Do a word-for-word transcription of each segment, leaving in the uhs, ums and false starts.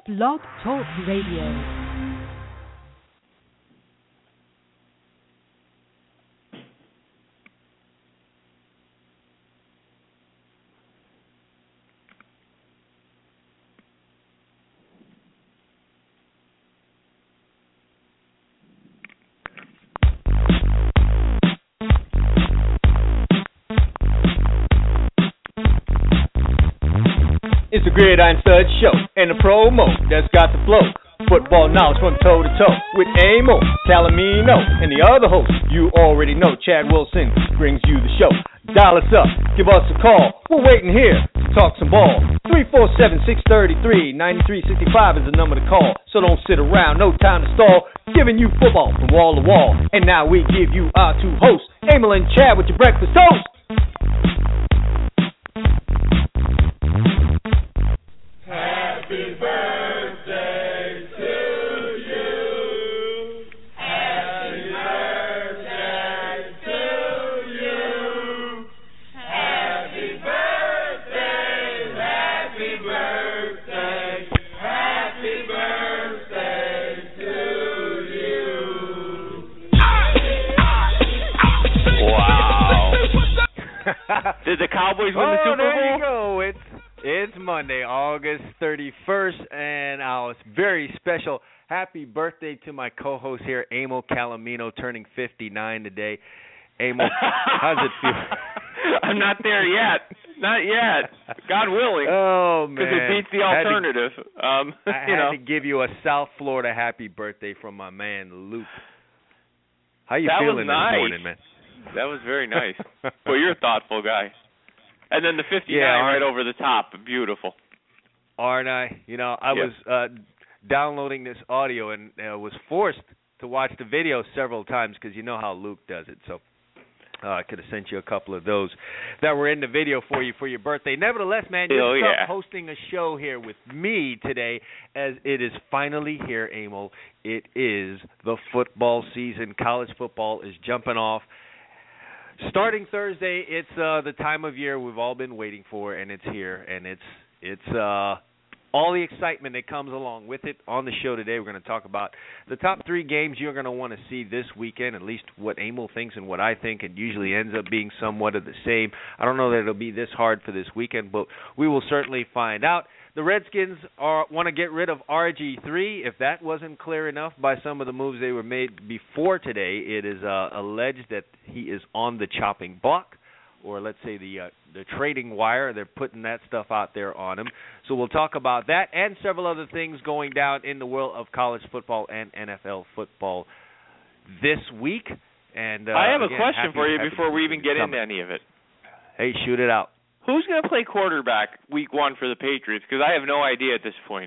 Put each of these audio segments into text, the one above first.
Blog Talk Radio. It's the Gridiron Stud Show and the promo that's got the flow. Football knowledge from toe to toe with Amo, Calamino, and the other host you already know, Chad Wilson, brings you the show. Dial us up, give us a call. We're waiting here to talk some ball. three four seven, six three three, nine three six five is the number to call. So don't sit around, no time to stall. Giving you football from wall to wall. And now we give you our two hosts, Amo and Chad, with your breakfast toast. Happy birthday to you. Happy birthday to you. Happy birthday, happy birthday, happy birthday to you. Wow. Did the Cowboys win the Oh, Super Bowl? there you go. It's It's Monday, August thirty-first, and our very special happy birthday to my co-host here, Amo Calamino, turning fifty-nine today. Amo, how's it feel? I'm not there yet. Not yet. God willing. Oh, man. Because it beats the I had to- alternative. um, I you had know. to give you a South Florida happy birthday from my man, Luke. How you That was feeling nice. this morning, man? That was very nice. Well, you're a thoughtful guy. And then the fifty-nine Yeah, right over the top. Beautiful. Aren't I? You know, I Yeah. was uh, downloading this audio and uh, was forced to watch the video several times because you know how Luke does it. So uh, I could have sent you a couple of those that were in the video for you for your birthday. Nevertheless, man, you're Oh, yeah. hosting a show here with me today as it is finally here, Amo. It is the football season. College football is jumping off. Starting Thursday, it's uh, the time of year we've all been waiting for, and it's here, and it's it's uh, all the excitement that comes along with it. On the show today, we're going to talk about the top three games you're going to want to see this weekend, at least what Amo thinks and what I think, and usually ends up being somewhat of the same. I don't know that it'll be this hard for this weekend, but we will certainly find out. The Redskins are want to get rid of R G three. If that wasn't clear enough by some of the moves they were made before today, it is uh, alleged that he is on the chopping block, or let's say the uh, the trading wire. They're putting that stuff out there on him. So we'll talk about that and several other things going down in the world of college football and N F L football this week. And uh, I have a again, question happy- for you happy before we even get coming. into any of it. Hey, shoot it out. Who's going to play quarterback week one for the Patriots? Because I have no idea at this point.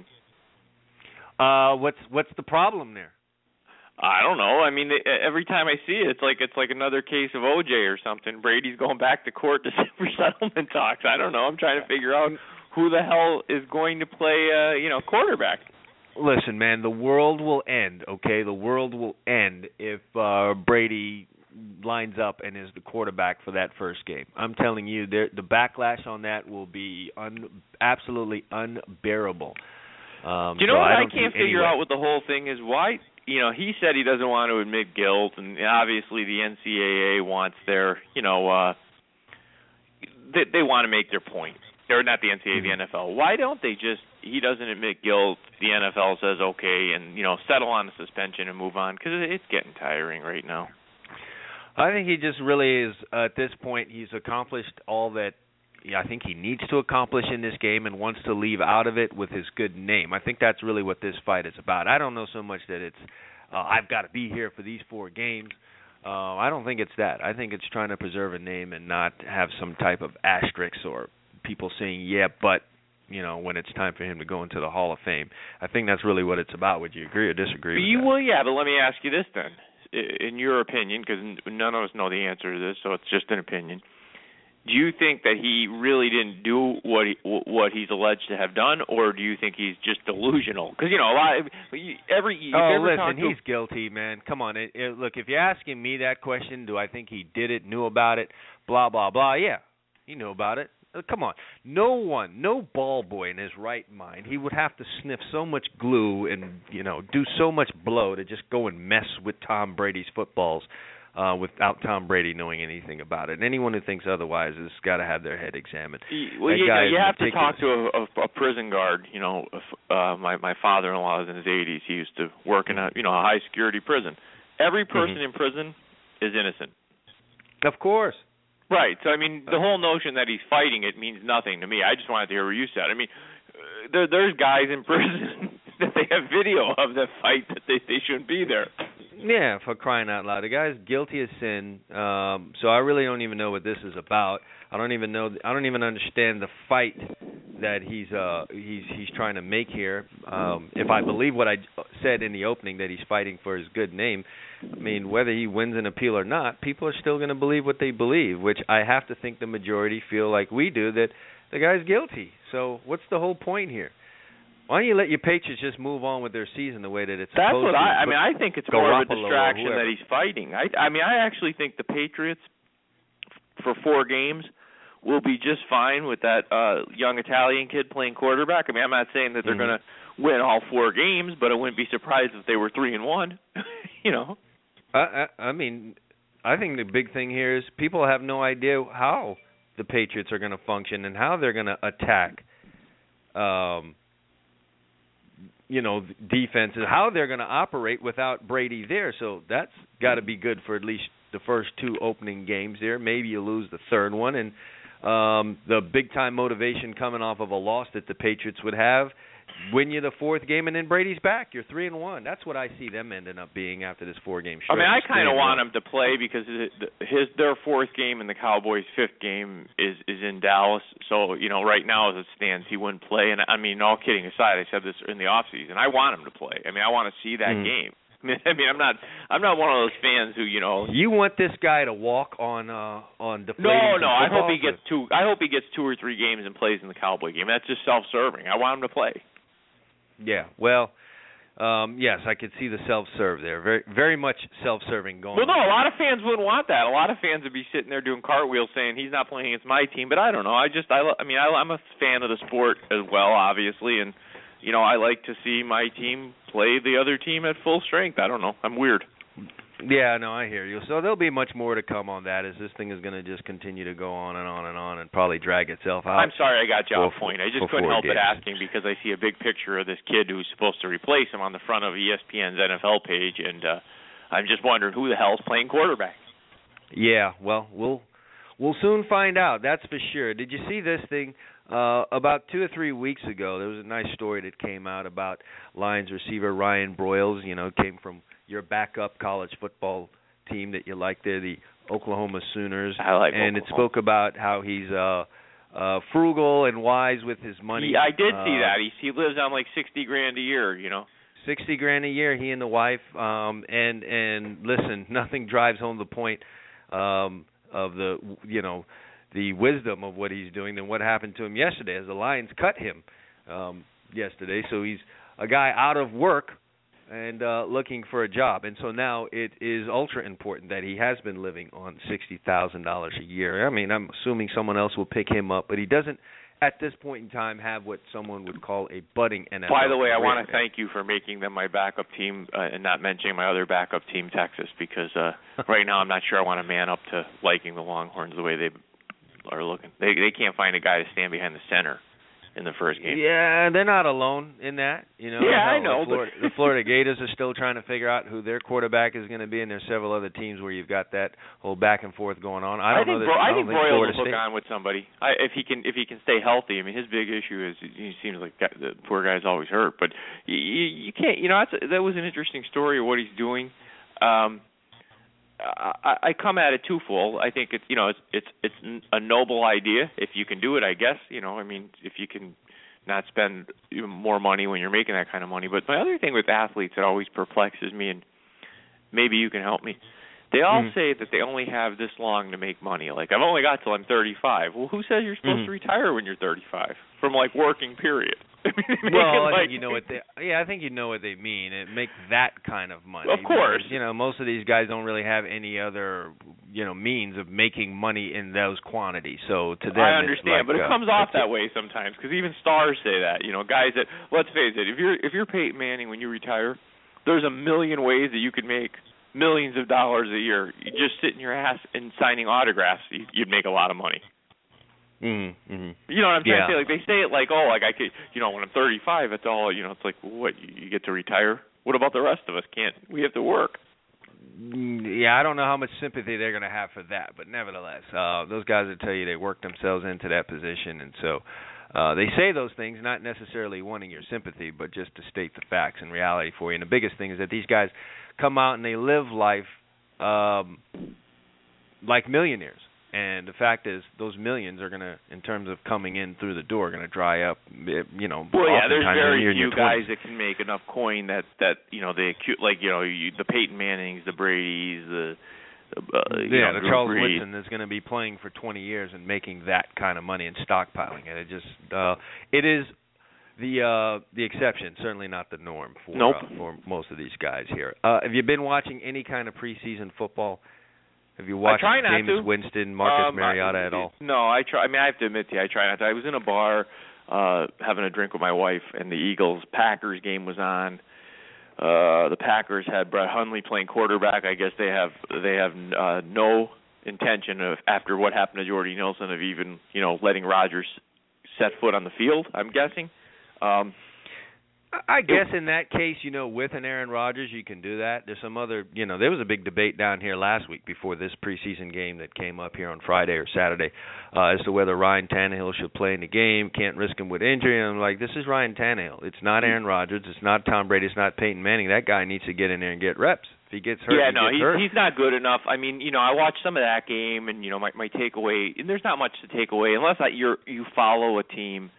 Uh, what's what's the problem there? I don't know. I mean, they, every time I see it, it's like it's like another case of O J or something. Brady's going back to court to for settlement talks. I don't know. I'm trying to figure out who the hell is going to play, uh, you know, quarterback. Listen, man, the world will end, okay? The world will end if uh, Brady lines up and is the quarterback for that first game. I'm telling you, there, the backlash on that will be un, absolutely unbearable. Um, Do you know so what I, I, don't can't see any figure way. out with the whole thing is why, you know, he said he doesn't want to admit guilt, and obviously the N C double A wants their, you know, uh, they, they want to make their point. Or not the N C double A, the N F L. Why don't they just, he doesn't admit guilt, the N F L says okay, and, you know, settle on a suspension and move on? Because it's getting tiring right now. I think he just really is, uh, at this point, he's accomplished all that yeah, I think he needs to accomplish in this game and wants to leave out of it with his good name. I think that's really what this fight is about. I don't know so much that it's, uh, I've got to be here for these four games. Uh, I don't think it's that. I think it's trying to preserve a name and not have some type of asterisk or people saying, yeah, but, you know, when it's time for him to go into the Hall of Fame. I think that's really what it's about. Would you agree or disagree with you, that? Well, yeah, but let me ask you this then. In your opinion, because none of us know the answer to this, so it's just an opinion, do you think that he really didn't do what he, what he's alleged to have done, or do you think he's just delusional? Because, you know, a lot of, every if Oh, you ever listen, talk to he's guilty, man. Come on. It, it, look, if you're asking me that question, do I think he did it, knew about it, blah, blah, blah, yeah, he knew about it. come on. No one, no ball boy in his right mind, he would have to sniff so much glue and, you know, do so much blow to just go and mess with Tom Brady's footballs uh, without Tom Brady knowing anything about it. And anyone who thinks otherwise has got to have their head examined. Well, that you, guy you is have to meticulous. talk to a, a, a prison guard. You know, uh, my my father-in-law is in his eighties. He used to work in a you know a high security prison. Every person Mm-hmm. in prison is innocent. Of course. Right. So I mean, the whole notion that he's fighting it means nothing to me. I just wanted to hear what you said. I mean, uh, there there's guys in prison that they have video of that fight that they they shouldn't be there. Yeah, for crying out loud. The guy's guilty of sin. Um, so I really don't even know what this is about. I don't even know. I don't even understand the fight that he's uh he's he's trying to make here. Um, if I believe what I said in the opening that he's fighting for his good name, I mean whether he wins an appeal or not, people are still going to believe what they believe, which I have to think the majority feel like we do, that the guy's guilty. So what's the whole point here? Why don't you let your Patriots just move on with their season the way that it's That's supposed what to? I. I mean, I think it's more of a Garoppolo or distraction whoever. that he's fighting. I. I mean, I actually think the Patriots for four games will be just fine with that uh young Italian kid playing quarterback. I mean, I'm not saying that they're Mhm. going to win all four games, but I wouldn't be surprised if they were three and one. you know. I, I, I mean, I think the big thing here is people have no idea how the Patriots are going to function and how they're going to attack, um, you know, defenses, how they're going to operate without Brady there. So that's got to be good for at least the first two opening games there. Maybe you lose the third one, and um, the big-time motivation coming off of a loss that the Patriots would have. Win you the fourth game, and then Brady's back. You're three and one. That's what I see them ending up being after this four-game stretch. I mean, I It's kind three of and want one. him to play because his their fourth game and the Cowboys' fifth game is is in Dallas. So you know, right now as it stands, he wouldn't play. And I mean, all kidding aside, I said this in the off season. I want him to play. I mean, I want to see that Mm. game. I mean, I mean, I'm not I'm not one of those fans who you know. You want this guy to walk on uh, on deflating No, some no. I hope he footballs, gets two. I hope he gets two or three games and plays in the Cowboy game. That's just self-serving. I want him to play. Yeah, well, um, yes, I could see the self-serve there. Very, very much self-serving going. Well, no, on. a lot of fans wouldn't want that. A lot of fans would be sitting there doing cartwheels saying he's not playing against my team. But I don't know. I just, I, I mean, I, I'm a fan of the sport as well, obviously, and you know, I like to see my team play the other team at full strength. I don't know. I'm weird. Yeah, no, I hear you. So there'll be much more to come on that, as this thing is going to just continue to go on and on and on and probably drag itself out. I'm sorry I got you off for- point. I just for couldn't four help but games. asking because I see a big picture of this kid who's supposed to replace him on the front of E S P N's N F L page, and uh, I'm just wondering who the hell's playing quarterback. Yeah, well, we'll we'll soon find out. That's for sure. Did you see this thing? Uh, about two or three weeks ago, there was a nice story that came out about Lions receiver Ryan Broyles. You know, came from your backup college football team that you like there, the Oklahoma Sooners. I like and Oklahoma. it spoke about how he's uh, uh, frugal and wise with his money. He, I did uh, see that. He he lives on like sixty grand a year. You know. Sixty grand a year, he and the wife. Um, and and listen, nothing drives home the point um, of the you know the wisdom of what he's doing than what happened to him yesterday, as the Lions cut him um, yesterday. So he's a guy out of work and uh, looking for a job, and so now it is ultra important that he has been living on sixty thousand dollars a year. I mean, I'm assuming someone else will pick him up, but he doesn't. At this point in time, have what someone would call a budding N F L By the way, I career. want to thank you for making them my backup team uh, and not mentioning my other backup team, Texas, because uh, right now I'm not sure I want to man up to liking the Longhorns the way they are looking. They they can't find a guy to stand behind the center in the first game. Yeah, they're not alone in that. You know, Yeah, I Hell, know, The Florida, but- the Florida Gators are still trying to figure out who their quarterback is going to be, and there's several other teams where you've got that whole back and forth going on. I don't think know that. Bro- I don't think think Broyles Florida will hook State. on with somebody I, if he can if he can stay healthy. I mean, his big issue is he seems like that, the poor guy's always hurt. But you, you can't. You know, that's a, that was an interesting story of what he's doing. Um, I, I come at it twofold. I think it's you know it's it's it's a noble idea if you can do it. I guess you know. I mean, if you can not spend even more money when you're making that kind of money. But my other thing with athletes that always perplexes me, and maybe you can help me. They all Mhm. say that they only have this long to make money. Like, I've only got till I'm thirty-five. Well, who says you're supposed Mhm. to retire when you're thirty-five from like working period? I mean, Well, I like, think you know what they. Yeah, I think you know what they mean. It make that kind of money. Of course. Because, you know, most of these guys don't really have any other you know, means of making money in those quantities. So to them, I understand, it's like, but it uh, comes off that way sometimes because even stars say that. You know, guys that let's face it, if you're if you're Peyton Manning when you retire, there's a million ways that you could make millions of dollars a year. You just sitting your ass and signing autographs, you'd make a lot of money. Mm-hmm. You know what I'm trying Yeah. to say? Like they say it like, oh, like I could, you know, when I'm thirty-five, it's all, you know, it's like, what, you get to retire? What about the rest of us? Can't we have to work? Yeah, I don't know how much sympathy they're going to have for that, but nevertheless, uh, those guys will tell you they worked themselves into that position, and so uh, they say those things not necessarily wanting your sympathy, but just to state the facts and reality for you. And the biggest thing is that these guys come out and they live life um, like millionaires. And the fact is, those millions are going to, in terms of coming in through the door, going to dry up, you know, well, yeah, there's oftentimes when very you're in few your guys twenties. that can make enough coin that, that you know, they acute, like, you know, you, the Peyton Mannings, the Bradys, the, uh, you yeah, know, the Drew Charles Brees. Woodson is going to be playing for twenty years and making that kind of money and stockpiling it. It just, uh, it is the uh, the exception, certainly not the norm for Nope. uh, for most of these guys here. Uh, have you been watching any kind of preseason football? Have you watched I try not Jameis to. Winston, Marcus um, Mariota I, at all? No, I try. I mean, I have to admit to you, I try not to. I was in a bar uh, having a drink with my wife, and the Eagles Packers game was on. Uh, the Packers had Brett Hundley playing quarterback. I guess they have they have uh, no intention of, after what happened to Jordy Nelson, of even you know letting Rodgers set foot on the field. I'm guessing. Um, I guess in that case, you know, with an Aaron Rodgers, you can do that. There's some other, you know, there was a big debate down here last week before this preseason game that came up here on Friday or Saturday uh, as to whether Ryan Tannehill should play in the game. Can't risk him with injury. And I'm like, this is Ryan Tannehill. It's not Aaron Rodgers. It's not Tom Brady. It's not Peyton Manning. That guy needs to get in there and get reps. If he gets hurt, yeah, he no, gets he's hurt. he's not good enough. I mean, you know, I watched some of that game, and you know, my my takeaway, and there's not much to take away unless I, you're you follow a team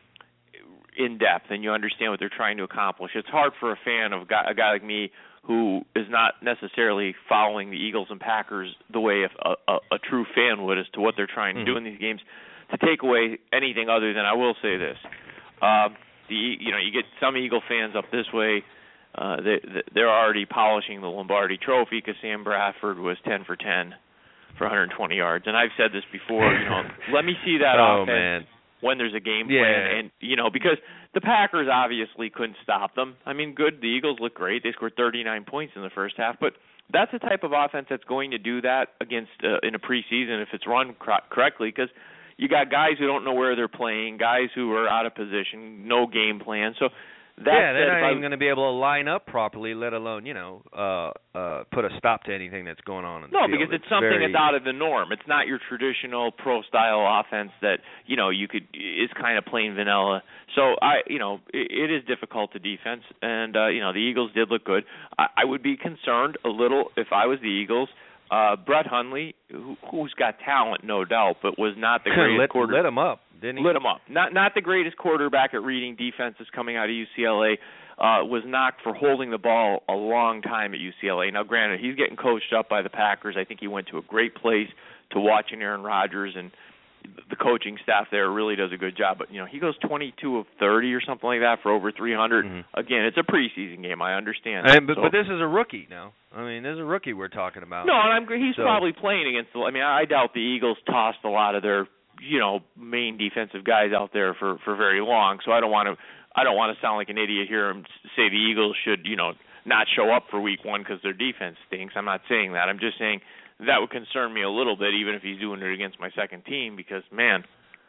in depth and you understand what they're trying to accomplish. It's hard for a fan of a guy, a guy like me who is not necessarily following the Eagles and Packers the way if a, a, a true fan would as to what they're trying to mm-hmm. do in these games, to take away anything other than I will say this. Um, the you know you get some Eagle fans up this way. Uh, they they're already polishing the Lombardi Trophy because Sam Bradford was ten for ten for one hundred twenty yards, and I've said this before. You know, let me see that oh, offense. Man. When there's a game yeah. plan, and you know, because the Packers obviously couldn't stop them. I mean, good, the Eagles look great. They scored thirty-nine points in the first half, but that's the type of offense that's going to do that against uh, in a preseason if it's run cor- correctly, because you got guys who don't know where they're playing, guys who are out of position, no game plan. So that yeah, they're said, not I, even going to be able to line up properly, let alone, you know, uh, uh, put a stop to anything that's going on in the No, field. because it's, it's something very... that's out of the norm. It's not your traditional pro-style offense that, you know, you could is kind of plain vanilla. So, I, you know, it, it is difficult to defense, and, uh, you know, the Eagles did look good. I, I would be concerned a little if I was the Eagles. Uh, Brett Hundley, who, who's got talent, no doubt, but was not the greatest let, quarterback. Lit him up, didn't he? Lit him up. Not, not the greatest quarterback at reading defenses coming out of U C L A. Uh, was knocked for holding the ball a long time at U C L A. Now, granted, he's getting coached up by the Packers. I think he went to a great place to watching Aaron Rodgers, and the coaching staff there really does a good job. But, you know, he goes twenty-two of thirty or something like that for over three hundred. Mm-hmm. Again, it's a preseason game. I understand. And, but, so, but this is a rookie now. I mean, this is a rookie we're talking about. No, and I'm, he's so. probably playing against the – I mean, I doubt the Eagles tossed a lot of their, you know, main defensive guys out there for, for very long, so I don't want to – I don't want to sound like an idiot here and say the Eagles should, you know, not show up for week one because their defense stinks. I'm not saying that. I'm just saying that would concern me a little bit, even if he's doing it against my second team, because, man,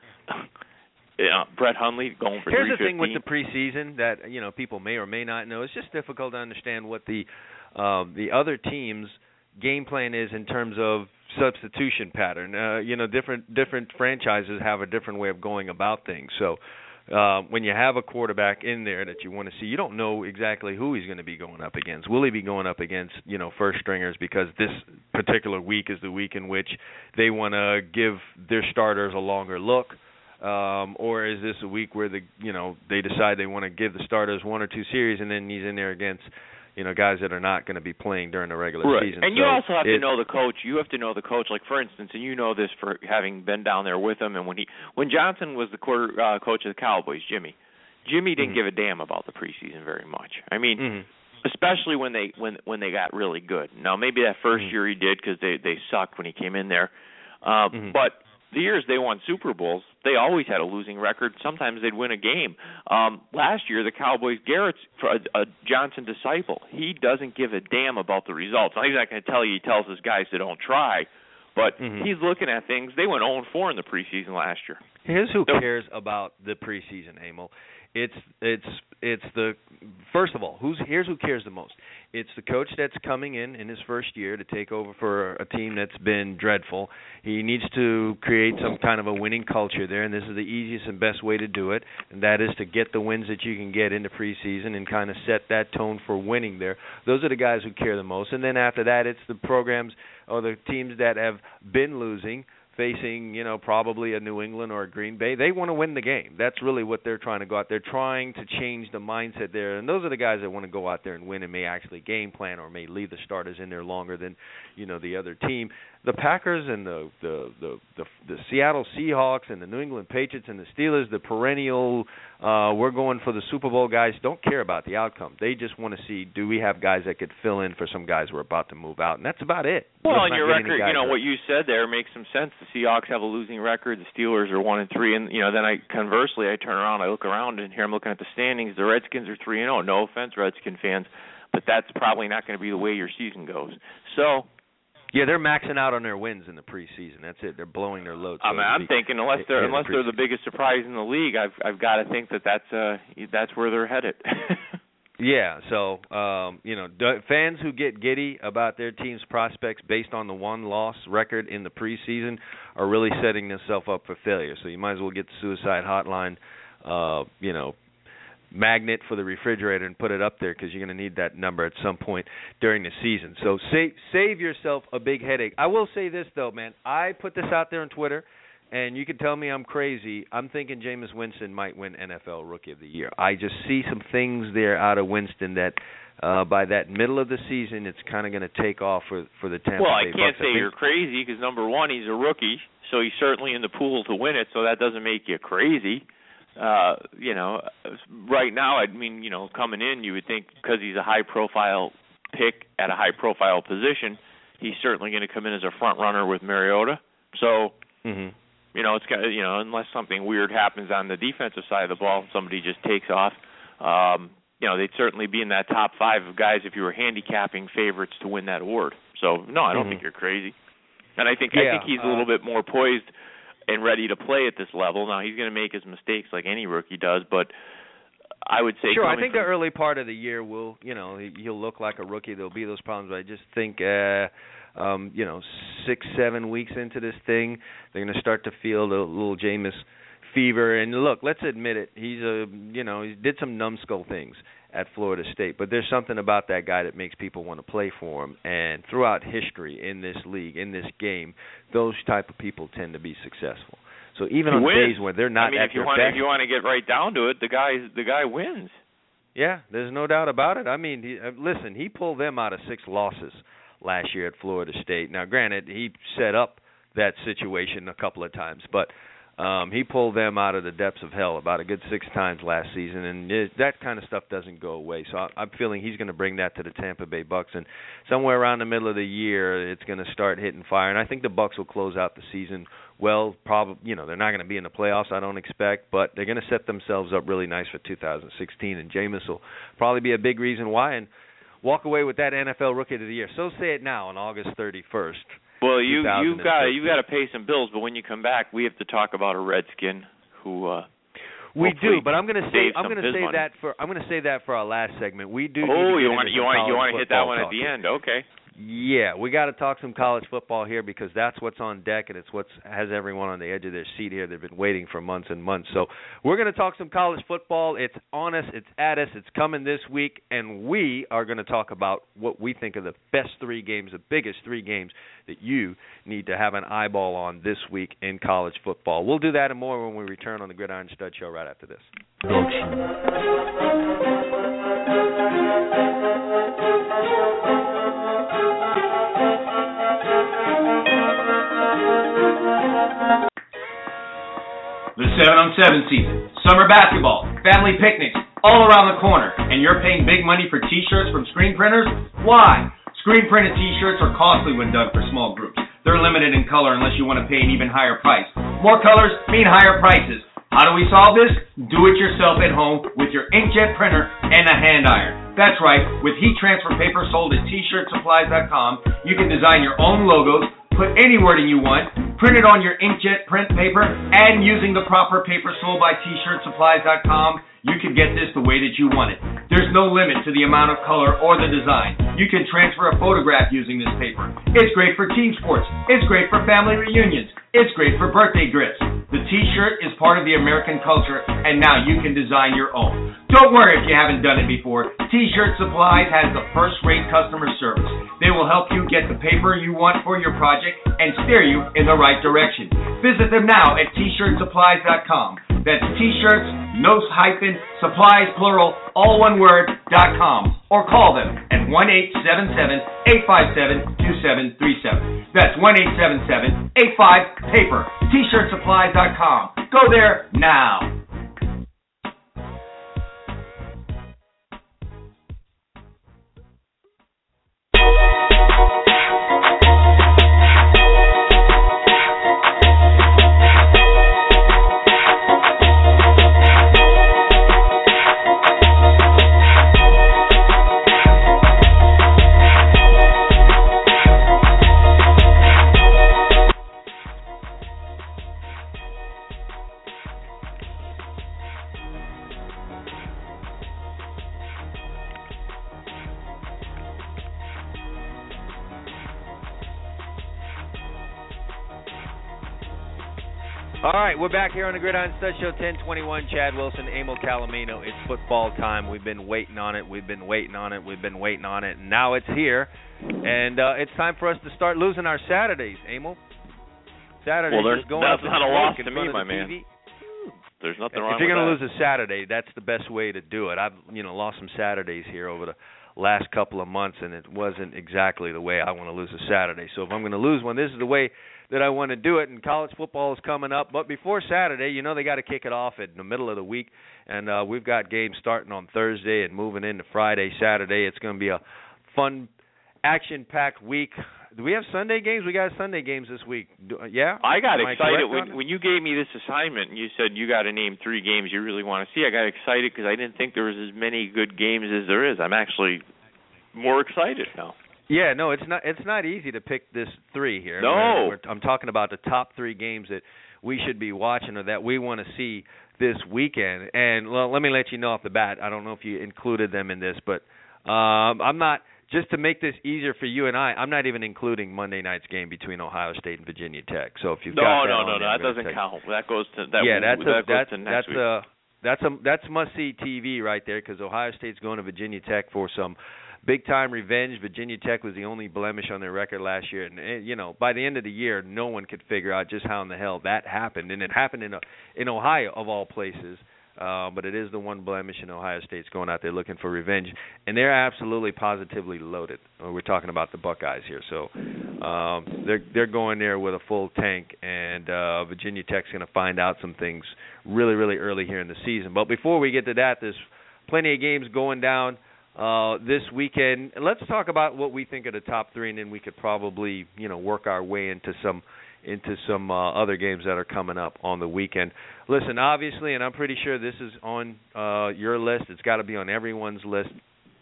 you know, Brett Hundley going for Here's the three fifteen. thing with the preseason that, you know, people may or may not know. It's just difficult to understand what the um, the other team's game plan is in terms of substitution pattern. Uh, you know, different different franchises have a different way of going about things. So, Uh, when you have a quarterback in there that you want to see, you don't know exactly who he's going to be going up against. Will he be going up against, you know, first stringers because this particular week is the week in which they want to give their starters a longer look, um, or is this a week where the you know they decide they want to give the starters one or two series and then he's in there against, you know, guys that are not going to be playing during the regular right. season. And so you also have it, to know the coach. You have to know the coach. Like, for instance, and you know this for having been down there with him, and when he when Johnson was the quarter uh, coach of the Cowboys, Jimmy, Jimmy didn't mm-hmm. give a damn about the preseason very much. I mean, mm-hmm. especially when they when when they got really good. Now maybe that first mm-hmm. year he did because they they sucked when he came in there, uh, mm-hmm. but the years they won Super Bowls, they always had a losing record. Sometimes they'd win a game. Um, last year, the Cowboys, Garrett's a, a Johnson disciple. He doesn't give a damn about the results. Now, he's not going to tell you he tells his guys to don't try, but mm-hmm. he's looking at things. They went oh and four in the preseason last year. Here's who so, cares about the preseason, Emil. It's it's it's the first of all, who's here's who cares the most. It's the coach that's coming in in his first year to take over for a team that's been dreadful. He needs to create some kind of a winning culture there, and this is the easiest and best way to do it, and that is to get the wins that you can get into preseason and kind of set that tone for winning there. Those are the guys who care the most. And then after that, it's the programs or the teams that have been losing, facing, you know, probably a New England or a Green Bay. They want to win the game. That's really what they're trying to go out. They're trying to change the mindset there, and those are the guys that want to go out there and win and may actually game plan or may leave the starters in there longer than, you know, the other team. The Packers and the the the, the, the Seattle Seahawks and the New England Patriots and the Steelers, the perennial, uh, we're going for the Super Bowl guys, don't care about the outcome. They just want to see, do we have guys that could fill in for some guys who are about to move out, and that's about it. Well, on your record, you know, hurt. What you said there makes some sense. The Seahawks have a losing record. The Steelers are one and three, and you know, then I conversely I turn around, I look around, and here I'm looking at the standings. The Redskins are three and zero. No offense, Redskin fans, but that's probably not going to be the way your season goes. So. Yeah, they're maxing out on their wins in the preseason. That's it. They're blowing their load. So I mean, I'm thinking unless they're unless they're the biggest surprise in the league, I've I've got to think that that's uh that's where they're headed. Yeah, so um, you know, fans who get giddy about their team's prospects based on the one-loss record in the preseason are really setting themselves up for failure. So you might as well get the suicide hotline, uh, you know, magnet for the refrigerator and put it up there because you're going to need that number at some point during the season. So save save yourself a big headache. I will say this though, man. I put this out there on Twitter, and you can tell me I'm crazy. I'm thinking Jameis Winston might win N F L Rookie of the Year. I just see some things there out of Winston that uh, by that middle of the season, it's kind of going to take off for for the Tampa well, Bay Bucks. Well, I can't say you're crazy because number one, he's a rookie, so he's certainly in the pool to win it. So that doesn't make you crazy. Uh, you know, right now, I mean, you know, coming in, you would think because he's a high-profile pick at a high-profile position, he's certainly going to come in as a front runner with Mariota. So, mm-hmm. you know, it's got, you know, unless something weird happens on the defensive side of the ball, somebody just takes off. Um, you know, they'd certainly be in that top five of guys if you were handicapping favorites to win that award. So, no, I don't mm-hmm. think you're crazy, and I think yeah, I think he's uh, a little bit more poised and ready to play at this level. Now, he's going to make his mistakes like any rookie does, but I would say... Sure, I think from, the early part of the year will, you know, he'll look like a rookie. There'll be those problems, but I just think, uh, um, you know, six, seven weeks into this thing, they're going to start to feel the little Jameis fever. And look, let's admit it, he's a, you know, he did some numbskull things at Florida State, but there's something about that guy that makes people want to play for him. And throughout history in this league, in this game, those type of people tend to be successful. So even on wins. days when they're not I mean, at if you their want, best, if you want to get right down to it, the guy the guy wins. Yeah, there's no doubt about it. I mean, he, uh, listen, he pulled them out of six losses last year at Florida State. Now, granted, he set up that situation a couple of times, but Um, he pulled them out of the depths of hell about a good six times last season, and it, that kind of stuff doesn't go away. So I, I'm feeling he's going to bring that to the Tampa Bay Bucks, and somewhere around the middle of the year, it's going to start hitting fire. And I think the Bucks will close out the season well. Probably, you know, they're not going to be in the playoffs, I don't expect, but they're going to set themselves up really nice for two thousand sixteen. And Jameis will probably be a big reason why, and walk away with that N F L Rookie of the Year. So say it now on August thirty-first. Well, you you've got you got to pay some bills, but when you come back, we have to talk about a Redskin who. Uh, we do, but I'm going to say I'm going to say money. that for I'm going to say that for our last segment. We do. Oh, you want you want you want to hit that one talk. At the end? Okay. Yeah, we got to talk some college football here because that's what's on deck, and it's what has everyone on the edge of their seat here. They've been waiting for months and months. So we're going to talk some college football. It's on us. It's at us. It's coming this week, and we are going to talk about what we think are the best three games, the biggest three games that you need to have an eyeball on this week in college football. We'll do that and more when we return on the Gridiron Stud Show right after this. The seven on seven season, summer basketball, family picnics, all around the corner, and you're paying big money for T-shirts from screen printers? Why? Screen printed T-shirts are costly when done for small groups. They're limited in color unless you want to pay an even higher price. More colors mean higher prices. How do we solve this? Do it yourself at home with your inkjet printer and a hand iron. That's right, with heat transfer paper sold at T shirt supplies dot com, you can design your own logos, put any wording you want, print it on your inkjet print paper, and using the proper paper sold by T shirt supplies dot com, you can get this the way that you want it. There's no limit to the amount of color or the design. You can transfer a photograph using this paper. It's great for team sports. It's great for family reunions. It's great for birthday gifts. The T-shirt is part of the American culture, and now you can design your own. Don't worry if you haven't done it before. T-Shirt Supplies has the first-rate customer service. They will help you get the paper you want for your project and steer you in the right direction. Visit them now at T shirt supplies dot com. That's T-shirts, no hyphen, supplies, plural, all one word, dot com. Or call them at one eight seven seven, eight five seven, two seven three seven. That's one eight seven seven, eight five, paper. T shirt supplies dot com. Go there now. All right, we're back here on the Gridiron Stud Show, ten twenty-one. Chad Wilson, Emil Calomino. It's football time. We've been waiting on it. We've been waiting on it. We've been waiting on it. And now it's here. And uh, it's time for us to start losing our Saturdays, Emil. Saturdays well, just going that's up not a loss to me, my T V. man. There's nothing if wrong If you're going to lose a Saturday, that's the best way to do it. I've you know lost some Saturdays here over the last couple of months, and it wasn't exactly the way I want to lose a Saturday. So if I'm going to lose one, this is the way that I want to do it, and college football is coming up. But before Saturday, you know they got to kick it off in the middle of the week, and uh, we've got games starting on Thursday and moving into Friday, Saturday. It's going to be a fun, action-packed week. Do we have Sunday games? We got Sunday games this week. Do, uh, yeah? I got Am excited I when, when you gave me this assignment and you said you got to name three games you really want to see. I got excited because I didn't think there was as many good games as there is. I'm actually more excited now. Yeah, no, it's not. It's not easy to pick this three here. No, we're, we're, I'm talking about the top three games that we should be watching or that we want to see this weekend. And well, let me let you know off the bat. I don't know if you included them in this, but um, I'm not. Just to make this easier for you and I, I'm not even including Monday night's game between Ohio State and Virginia Tech. So if you've no, got that no, on no, there, no, that doesn't take, count. That goes to that. Yeah, that's that a, goes that's to next that's week. a that's a that's must see T V right there because Ohio State's going to Virginia Tech for some big time revenge. Virginia Tech was the only blemish on their record last year, and, and you know by the end of the year, no one could figure out just how in the hell that happened, and it happened in a, in Ohio of all places. Uh, but it is the one blemish, and Ohio State's going out there looking for revenge, and they're absolutely positively loaded. We're talking about the Buckeyes here, so um, they're they're going there with a full tank, and uh, Virginia Tech's going to find out some things really, really early here in the season. But before we get to that, there's plenty of games going down uh, this weekend. Let's talk about what we think of the top three, and then we could probably you know work our way into some. into some uh, other games that are coming up on the weekend. Listen, obviously, and I'm pretty sure this is on uh, your list. It's got to be on everyone's list.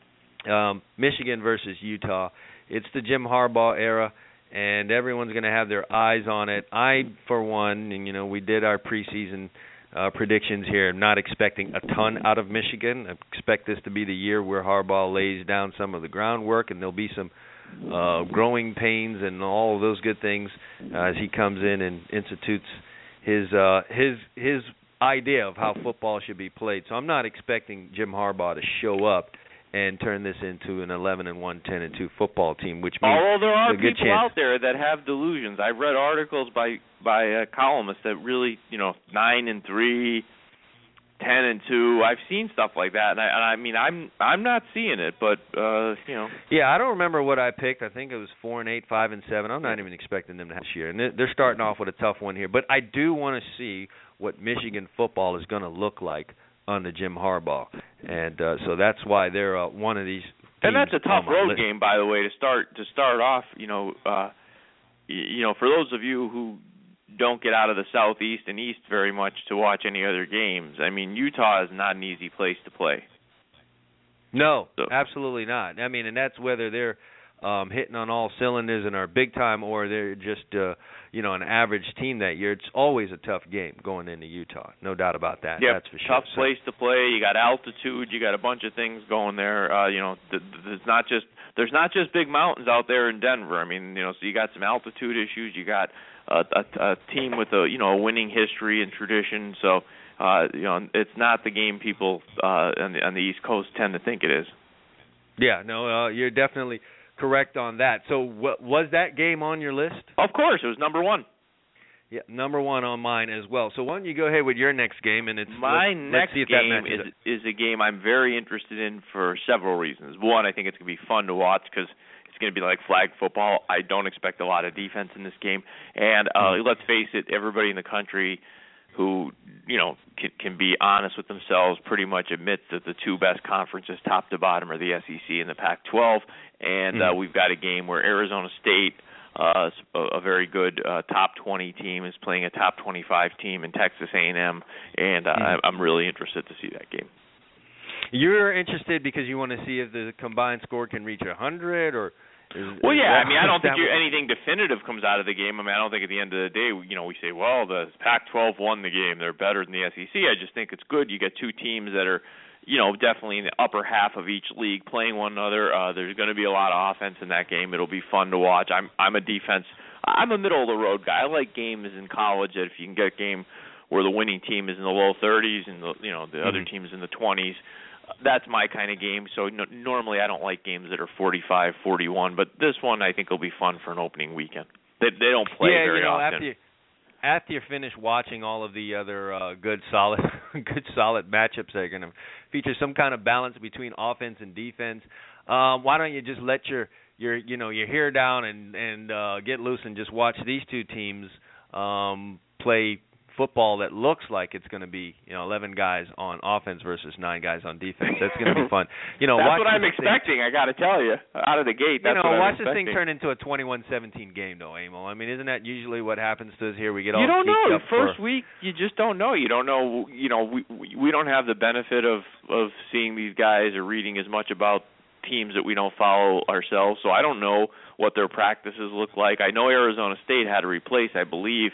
Um, Michigan versus Utah. It's the Jim Harbaugh era, and everyone's going to have their eyes on it. I, for one, and, you know, we did our preseason uh, predictions here. I'm not expecting a ton out of Michigan. I expect this to be the year where Harbaugh lays down some of the groundwork, and there'll be some Uh, growing pains and all of those good things uh, as he comes in and institutes his uh, his his idea of how football should be played. So I'm not expecting Jim Harbaugh to show up and turn this into an eleven and one, ten and two football team, which means although there are a good people chance. out there that have delusions. I've read articles by by uh, columnists that really, you know, nine and three. Ten and two. I've seen stuff like that, and I, and I mean, I'm I'm not seeing it, but uh, you know. Yeah, I don't remember what I picked. I think it was four and eight, five and seven. I'm not even expecting them to have this year, and they're starting off with a tough one here. But I do want to see what Michigan football is going to look like under Jim Harbaugh, and uh, so that's why they're uh, one of these. And that's a tough road list. game, by the way, to start to start off. You know, uh, you know, for those of you who don't get out of the Southeast and East very much to watch any other games, I mean, Utah is not an easy place to play. No, so. absolutely not. I mean, and that's whether they're um, hitting on all cylinders and are big time, or they're just uh, you know an average team that year. It's always a tough game going into Utah, no doubt about that. Yep, that's for sure. Tough place to play. You got altitude. You got a bunch of things going there. Uh, you know, th- th- there's not just there's not just big mountains out there in Denver. I mean, you know, so you got some altitude issues. You got a, a, a team with a you know a winning history and tradition. So. Uh, you know, it's not the game people uh, on, the, on the East Coast tend to think it is. Yeah, no, uh, you're definitely correct on that. So, what, was that game on your list? Of course, it was number one. Yeah, number one on mine as well. So, why don't you go ahead with your next game? And it's my let's, next let's see if game that is is a game I'm very interested in for several reasons. One, I think it's going to be fun to watch because it's going to be like flag football. I don't expect a lot of defense in this game, and uh, mm-hmm. let's face it, everybody in the country who, you know, can, can be honest with themselves, pretty much admits that the two best conferences, top to bottom, are the S E C and the Pac twelve. And mm-hmm. uh, we've got a game where Arizona State, uh, a, a very good uh, top twenty team, is playing a top twenty-five team in Texas A and M, and uh, mm-hmm. I'm really interested to see that game. You're interested because you want to see if the combined score can reach one hundred, or... Is, well, is yeah, that, I mean, I don't think what... anything definitive comes out of the game. I mean, I don't think at the end of the day, you know, we say, well, the Pac twelve won the game. They're better than the S E C. I just think it's good. You get two teams that are, you know, definitely in the upper half of each league playing one another. Uh, there's going to be a lot of offense in that game. It'll be fun to watch. I'm I'm a defense. I'm a middle-of-the-road guy. I like games in college that if you can get a game where the winning team is in the low thirties and, the you know, the mm-hmm. other team is in the twenties, that's my kind of game. So no, normally I don't like games that are forty-five, forty-one, but this one I think will be fun for an opening weekend. They they don't play yeah, very you know, often. After you, after you finish watching all of the other uh, good solid good solid matchups that are going to feature some kind of balance between offense and defense, um, why don't you just let your your you know your hair down and and uh, get loose and just watch these two teams um, play football that looks like it's going to be, you know, eleven guys on offense versus nine guys on defense. That's going to be fun. You know, that's watch what I'm thing, expecting. I got to tell you, out of the gate. That's you know, what watch I'm this expecting. thing turn into a twenty-one seventeen game, though, Emil. I mean, isn't that usually what happens to us here? We get all you don't geeked know. up First for... week, you just don't know. You don't know. You know, we we don't have the benefit of of seeing these guys or reading as much about teams that we don't follow ourselves. So I don't know what their practices look like. I know Arizona State had to replace, I believe,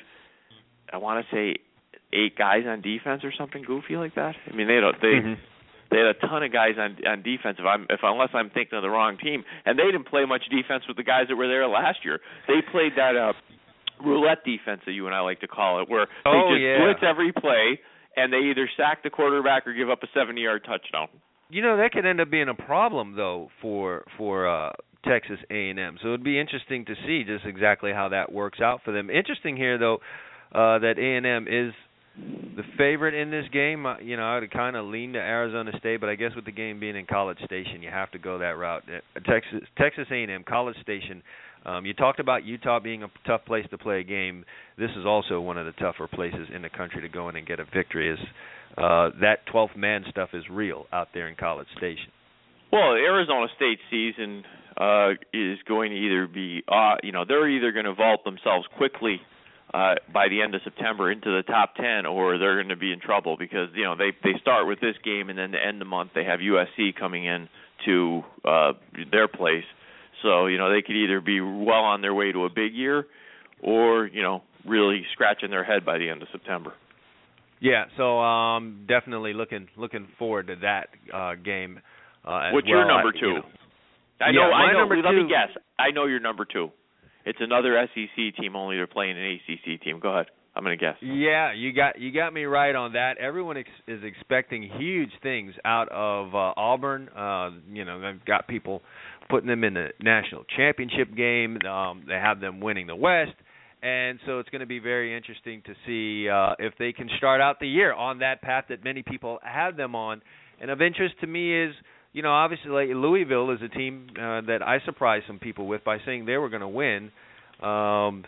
I want to say eight guys on defense or something goofy like that. I mean, they had a, they mm-hmm. they had a ton of guys on on defense. If I'm if unless I'm thinking of the wrong team, and they didn't play much defense with the guys that were there last year. They played that uh, roulette defense that you and I like to call it, where they oh, just yeah. blitz every play and they either sack the quarterback or give up a seventy-yard touchdown. You know, that could end up being a problem though for for uh, Texas A and M. So it'd be interesting to see just exactly how that works out for them. Interesting here though uh, that A and M is the favorite in this game. Uh, you know, I would kind of lean to Arizona State, but I guess with the game being in College Station, you have to go that route. Uh, Texas Texas A and M, College Station. Um, you talked about Utah being a tough place to play a game. This is also one of the tougher places in the country to go in and get a victory. Is uh, that twelfth man stuff is real out there in College Station. Well, Arizona State season uh, is going to either be, uh, you know, they're either going to vault themselves quickly Uh, by the end of September into the top ten, or they're going to be in trouble because, you know, they they start with this game and then to end the month they have U S C coming in to uh, their place. So, you know, they could either be well on their way to a big year or, you know, really scratching their head by the end of September. Yeah, so um, definitely looking looking forward to that uh, game uh, as What's well. your number I, two? You know, I know, yeah, I know. number Let two, me guess. I know your number two. It's another S E C team, only they're playing an A C C team. Go ahead. I'm going to guess. Yeah, you got you got me right on that. Everyone ex- is expecting huge things out of uh, Auburn. Uh, you know, they've got people putting them in the national championship game. Um, they have them winning the West. And so it's going to be very interesting to see uh, if they can start out the year on that path that many people have them on. And of interest to me is, you know, obviously like Louisville is a team uh, that I surprised some people with by saying they were going to win. Um,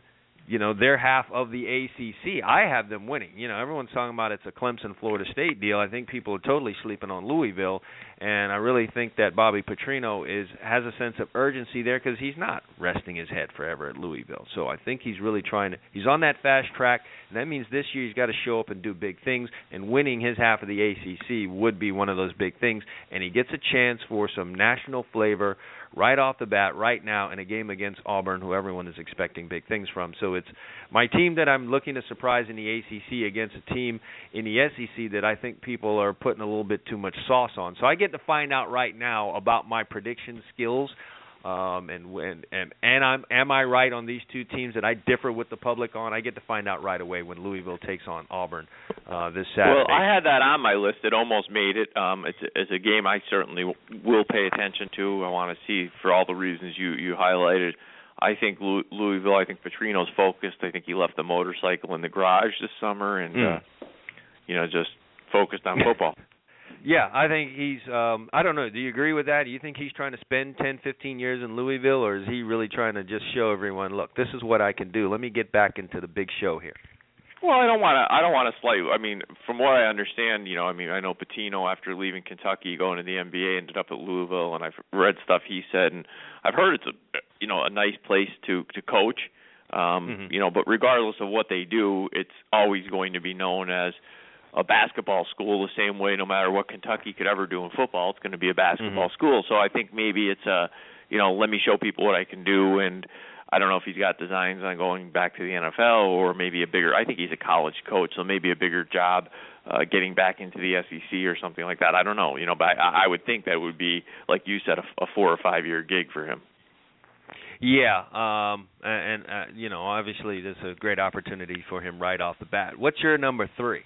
you know, their half of the A C C. I have them winning. You know, everyone's talking about it's a Clemson Florida State deal. I think people are totally sleeping on Louisville, and I really think that Bobby Petrino is has a sense of urgency there because he's not resting his head forever at Louisville. So I think he's really trying to. He's on that fast track, and that means this year he's got to show up and do big things. And winning his half of the A C C would be one of those big things. And he gets a chance for some national flavor right off the bat, right now, in a game against Auburn, who everyone is expecting big things from. So it's my team that I'm looking to surprise in the A C C against a team in the S E C that I think people are putting a little bit too much sauce on. So I get to find out right now about my prediction skills. Um, and when and and I'm am I right on these two teams that I differ with the public on? I get to find out right away when Louisville takes on Auburn uh, this Saturday. Well, I had that on my list. It almost made it. Um, it's, it's a game I certainly will pay attention to. I want to see for all the reasons you you highlighted. I think Louisville. I think Petrino's focused. I think he left the motorcycle in the garage this summer, and mm. uh, you know just focused on football. Yeah, I think he's, um, I don't know, do you agree with that? Do you think he's trying to spend ten, fifteen years in Louisville, or is he really trying to just show everyone, look, this is what I can do. Let me get back into the big show here. Well, I don't want to, I don't want to slight, I mean, from what I understand, you know, I mean, I know Pitino, after leaving Kentucky, going to the N B A, ended up at Louisville, and I've read stuff he said, and I've heard it's a, you know, a nice place to, to coach, um, mm-hmm. you know, but regardless of what they do, it's always going to be known as a basketball school the same way. No matter what Kentucky could ever do in football, it's going to be a basketball mm-hmm. school. So I think maybe it's a, you know, let me show people what I can do. And I don't know if he's got designs on going back to the N F L or maybe a bigger, I think he's a college coach, so maybe a bigger job uh, getting back into the S E C or something like that. I don't know, you know, but I, I would think that would be, like you said, a, a four or five year gig for him. Yeah, um, and, uh, you know, obviously there's a great opportunity for him right off the bat. What's your number three?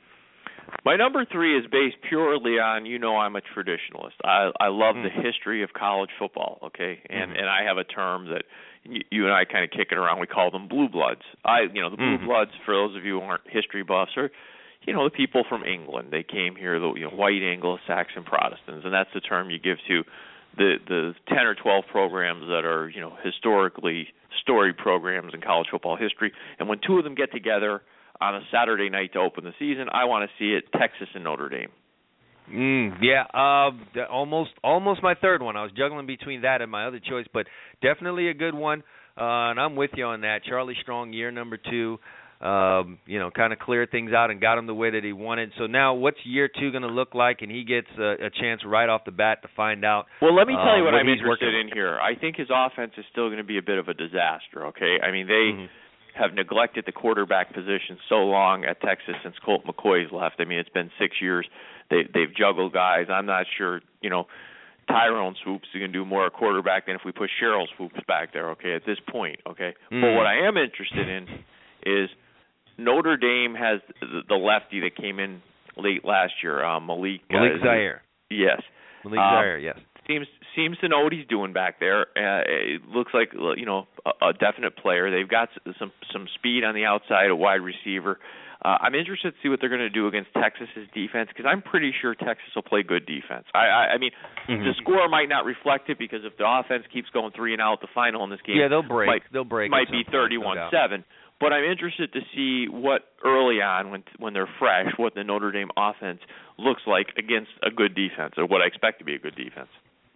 My number three is based purely on, you know, I'm a traditionalist. I I love mm. the history of college football, okay? And mm. and I have a term that you, you and I kind of kick it around. We call them blue bloods. I, you know, the blue mm. bloods, for those of you who aren't history buffs, are, you know, the people from England. They came here, the you know, white Anglo-Saxon Protestants, and that's the term you give to the the ten or twelve programs that are, you know, historically storied programs in college football history. And when two of them get together on a Saturday night to open the season, I want to see it Texas and Notre Dame. Mm, yeah, uh, almost almost my third one. I was juggling between that and my other choice, but definitely a good one, uh, and I'm with you on that. Charlie Strong, year number two, um, you know, kind of cleared things out and got him the way that he wanted. So now what's year two going to look like? And he gets a, a chance right off the bat to find out. Well, let me tell you uh, what, what I'm interested working. in here. I think his offense is still going to be a bit of a disaster, okay? I mean, they... Mm-hmm. have neglected the quarterback position so long at Texas since Colt McCoy's left. I mean, it's been six years. They, they've juggled guys. I'm not sure, you know, Tyrone Swoops is going to do more at quarterback than if we put Cheryl Swoops back there, okay, at this point, okay? Mm. But what I am interested in is Notre Dame has the, the lefty that came in late last year, uh, Malik. Malik uh, Zaire. Yes. Malik um, Zaire, yes. Seems seems to know what he's doing back there. Uh, it looks like, you know, a, a definite player. They've got some some speed on the outside, a wide receiver. Uh, I'm interested to see what they're going to do against Texas's defense because I'm pretty sure Texas will play good defense. I I, I mean, mm-hmm. the score might not reflect it because if the offense keeps going three and out, the final in this game yeah they'll break might, they'll break might be thirty-one seven. No but I'm interested to see what early on, when when they're fresh, what the Notre Dame offense looks like against a good defense, or what I expect to be a good defense.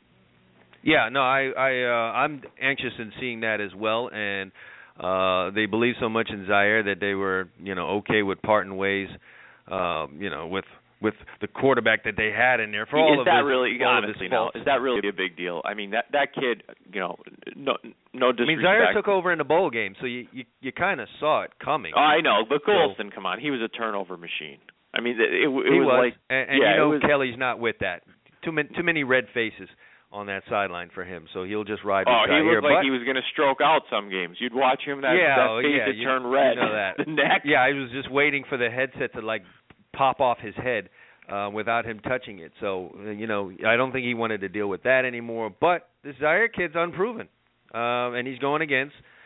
Yeah, no, I, I, uh, I'm anxious in seeing that as well, and uh, they believe so much in Zaire that they were, you know, okay with parting ways, uh, you know, with with the quarterback that they had in there for all is of that his, really honestly now? Faults. Is that really a big deal? I mean, that that kid, you know, no no disrespect. I mean, Zaire took over in the bowl game, so you you, you kind of saw it coming. Oh, I know, but Golston, so, come on, he was a turnover machine. I mean, it, it, it he was, was like, and, and yeah, you know, was, Kelly's not with that. Too many too many red faces on that sideline for him, so he'll just ride his Oh, he Zaire, looked like but, he was going to stroke out some games. You'd watch him, that, yeah, that oh, face yeah, would you, turn red. You know that. The neck. Yeah, I was just waiting for the headset to, like, pop off his head uh, without him touching it. So, you know, I don't think he wanted to deal with that anymore. But this Zaire kid's unproven, uh, and he's going against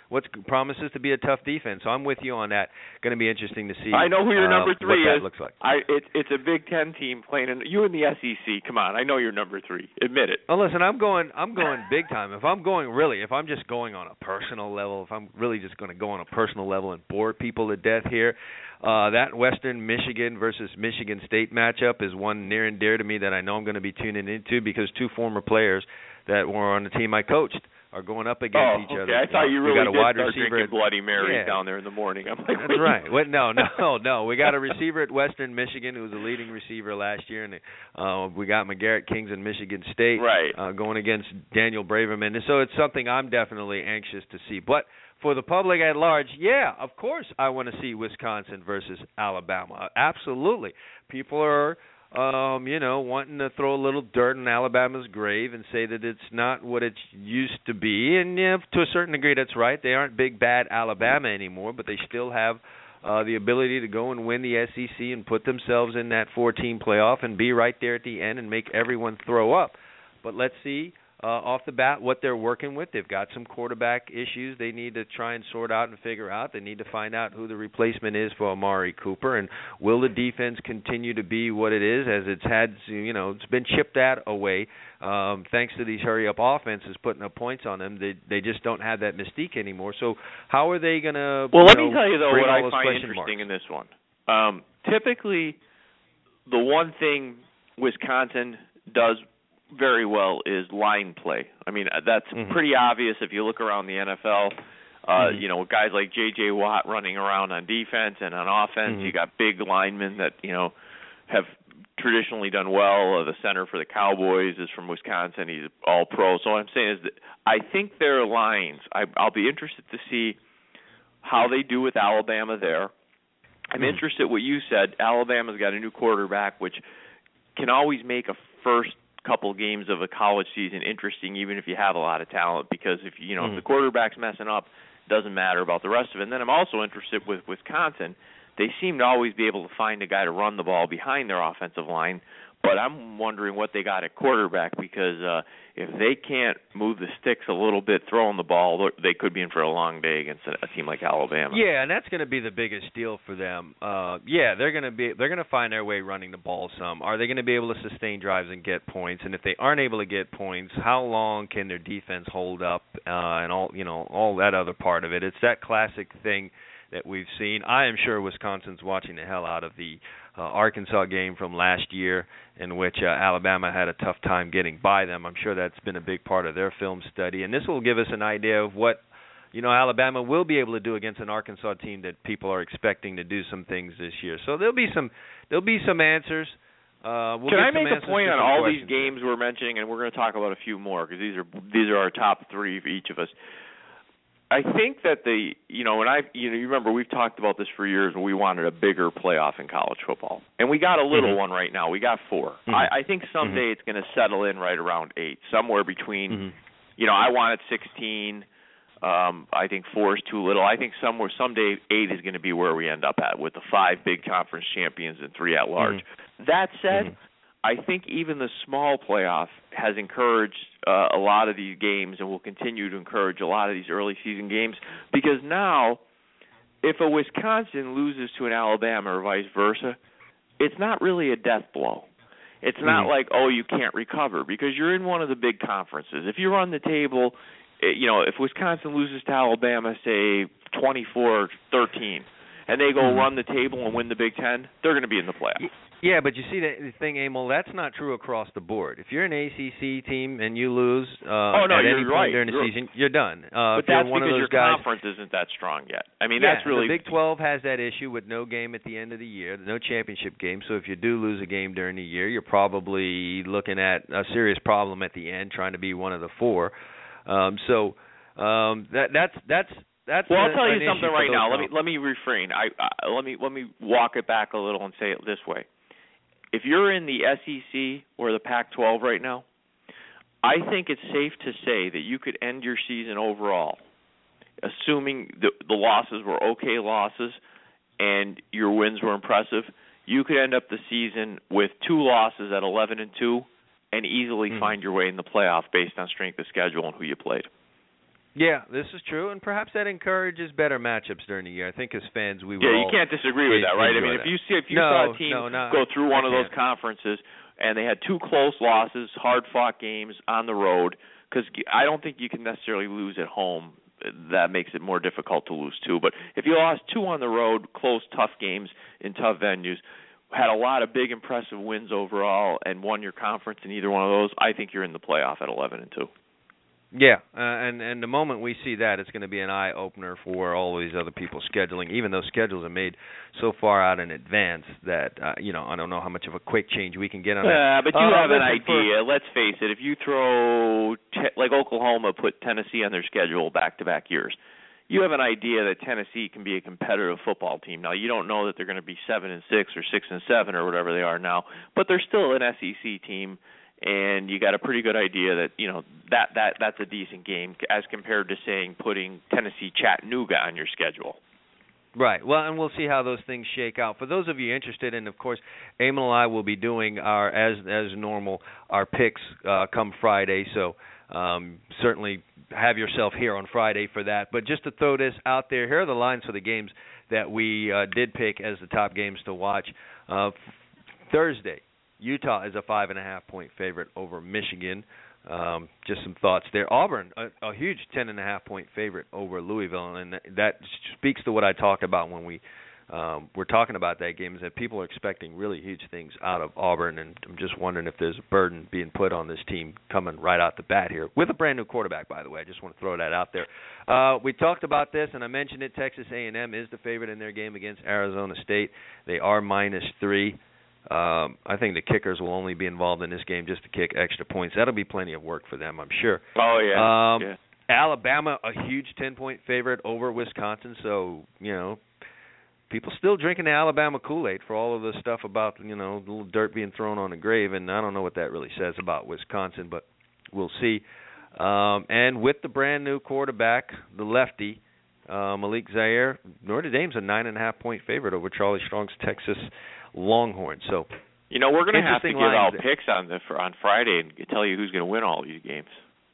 what promises to be a tough defense. So I'm with you on that. Going to be interesting to see. I know who your uh, number three what is. that looks like. I it, it's a Big Ten team playing. In, you in the S E C. Come on, I know you're number three. Admit it. Well, listen, I'm going. I'm going big time. If I'm going really, if I'm just going on a personal level, if I'm really just going to go on a personal level and bore people to death here, uh, that Western Michigan versus Michigan State matchup is one near and dear to me that I know I'm going to be tuning into because two former players that were on the team I coached are going up against oh, each okay. other. I thought you we really got a did wide start receiver drinking at, Bloody Marys yeah. down there in the morning. I'm like, that's wait. right. What? No, no, no. We got a receiver at Western Michigan who was a leading receiver last year, and uh, we got McGarrett Kings in Michigan State right. uh, going against Daniel Braverman. And so it's something I'm definitely anxious to see. But for the public at large, yeah, of course I want to see Wisconsin versus Alabama. Absolutely. People are Um, you know, wanting to throw a little dirt in Alabama's grave and say that it's not what it used to be. And yeah, to a certain degree, that's right. They aren't big, bad Alabama anymore, but they still have uh, the ability to go and win the S E C and put themselves in that four-team playoff and be right there at the end and make everyone throw up. But let's see uh, off the bat what they're working with. They've got some quarterback issues they need to try and sort out and figure out. They need to find out who the replacement is for Amari Cooper, and will the defense continue to be what it is, as it's had, you know, it's been chipped at away um, thanks to these hurry-up offenses putting up points on them. They they just don't have that mystique anymore. So how are they going to? Well, you let know, me tell you though bring what all I those find question interesting marks? in this one. Um, typically, the one thing Wisconsin does very well is line play. I mean, that's mm-hmm. pretty obvious if you look around the N F L. Uh, mm-hmm. You know, guys like J J. Watt running around on defense and on offense. Mm-hmm. You got big linemen that, you know, have traditionally done well. Uh, the center for the Cowboys is from Wisconsin. He's all pro. So what I'm saying is that I think their lines, I, I'll be interested to see how they do with Alabama there. I'm mm-hmm. interested what you said. Alabama's got a new quarterback, which can always make a first couple games of a college season interesting, even if you have a lot of talent, because if you know mm-hmm. if the quarterback's messing up, it doesn't matter about the rest of it. And then I'm also interested with Wisconsin. They seem to always be able to find a guy to run the ball behind their offensive line, but I'm wondering what they got at quarterback, because uh, if they can't move the sticks a little bit throwing the ball, they could be in for a long day against a, a team like Alabama. Yeah, and that's going to be the biggest deal for them. Uh, yeah, they're going to be they're going to find their way running the ball some. Are they going to be able to sustain drives and get points? And if they aren't able to get points, how long can their defense hold up? Uh, and all you know, all that other part of it. It's that classic thing that we've seen. I am sure Wisconsin's watching the hell out of the uh, Arkansas game from last year, in which uh, Alabama had a tough time getting by them. I'm sure that's been a big part of their film study, and this will give us an idea of what, you know, Alabama will be able to do against an Arkansas team that people are expecting to do some things this year. So there'll be some there'll be some answers. Uh, we'll Can I some make a point on all these games here. we're mentioning, and we're going to talk about a few more, because these are these are our top three for each of us. I think that the, you know, and I, you know, you remember we've talked about this for years, and we wanted a bigger playoff in college football, and we got a little mm-hmm. one right now. We got four. Mm-hmm. I, I think someday mm-hmm. it's going to settle in right around eight, somewhere between. Mm-hmm. You know, I wanted sixteen. Um, I think four is too little. I think somewhere someday eight is going to be where we end up at, with the five big conference champions and three at large. Mm-hmm. That said, mm-hmm. I think even the small playoff has encouraged uh, a lot of these games, and will continue to encourage a lot of these early season games, because now if a Wisconsin loses to an Alabama or vice versa, it's not really a death blow. It's not mm-hmm. like, oh, you can't recover, because you're in one of the big conferences. If you run the table, you know, if Wisconsin loses to Alabama, say twenty-four thirteen, and they go mm-hmm. run the table and win the Big Ten, they're going to be in the playoff. Yeah, but you see the thing, Emil, that's not true across the board. If you're an A C C team and you lose uh, oh, no, at you're any point right. during the you're, season, you're done. Uh, but if you're that's one because of those your guys, conference isn't that strong yet. I mean, yeah, that's really the Big twelve has that issue with no game at the end of the year, no championship game. So if you do lose a game during the year, you're probably looking at a serious problem at the end, trying to be one of the four. Um, so um, that that's that's. That's well, a, I'll tell you an something right now. Let me let me refrain. I, I let me let me walk it back a little and say it this way. If you're in the S E C or the Pac twelve right now, I think it's safe to say that you could end your season overall, assuming the, the losses were okay losses and your wins were impressive, you could end up the season with two losses at eleven and two and easily mm-hmm. find your way in the playoff based on strength of schedule and who you played. Yeah, this is true, and perhaps that encourages better matchups during the year. I think as fans, we will. Yeah, you can't disagree with that, right? I mean, that. if you see if you no, saw a team no, no, go through one I of can't. those conferences and they had two close losses, hard-fought games on the road, because I don't think you can necessarily lose at home. That makes it more difficult to lose too. But if you lost two on the road, close, tough games in tough venues, had a lot of big, impressive wins overall, and won your conference in either one of those, I think you're in the playoff at eleven and two. Yeah, uh, and and the moment we see that, it's going to be an eye opener for all these other people scheduling. Even though schedules are made so far out in advance that uh, you know, I don't know how much of a quick change we can get on it. Yeah, uh, but you uh, have an listen, idea. For, Let's face it. If you throw te- like Oklahoma put Tennessee on their schedule back-to-back years, you have an idea that Tennessee can be a competitive football team. Now, you don't know that they're going to be seven and six or six and seven or whatever they are now, but they're still an S E C team. And you got a pretty good idea that, you know, that, that that's a decent game as compared to, saying, putting Tennessee Chattanooga on your schedule. Right. Well, and we'll see how those things shake out. For those of you interested, and of course, Emil and I will be doing our, as as normal, our picks uh, come Friday. So um, certainly have yourself here on Friday for that. But just to throw this out there, here are the lines for the games that we uh, did pick as the top games to watch. Uh, Thursday, Utah is a five and a half point favorite over Michigan. Um, just some thoughts there. Auburn, a, a huge ten and a half point favorite over Louisville, and that speaks to what I talked about when we um, were talking about that game. Is that people are expecting really huge things out of Auburn, and I'm just wondering if there's a burden being put on this team coming right out the bat here with a brand new quarterback. By the way, I just want to throw that out there. Uh, we talked about this, and I mentioned it. Texas A and M is the favorite in their game against Arizona State. They are minus three. Um, I think the kickers will only be involved in this game just to kick extra points. That'll be plenty of work for them, I'm sure. Oh, yeah. Um, yeah. Alabama, a huge ten-point favorite over Wisconsin. So, you know, people still drinking the Alabama Kool-Aid for all of the stuff about, you know, a little dirt being thrown on the grave. And I don't know what that really says about Wisconsin, but we'll see. Um, and with the brand-new quarterback, the lefty, uh, Malik Zaire, Notre Dame's a nine and a half point favorite over Charlie Strong's Texas Longhorns. So, you know, we're going to have to give out there. picks on the for on Friday and tell you who's going to win all these games.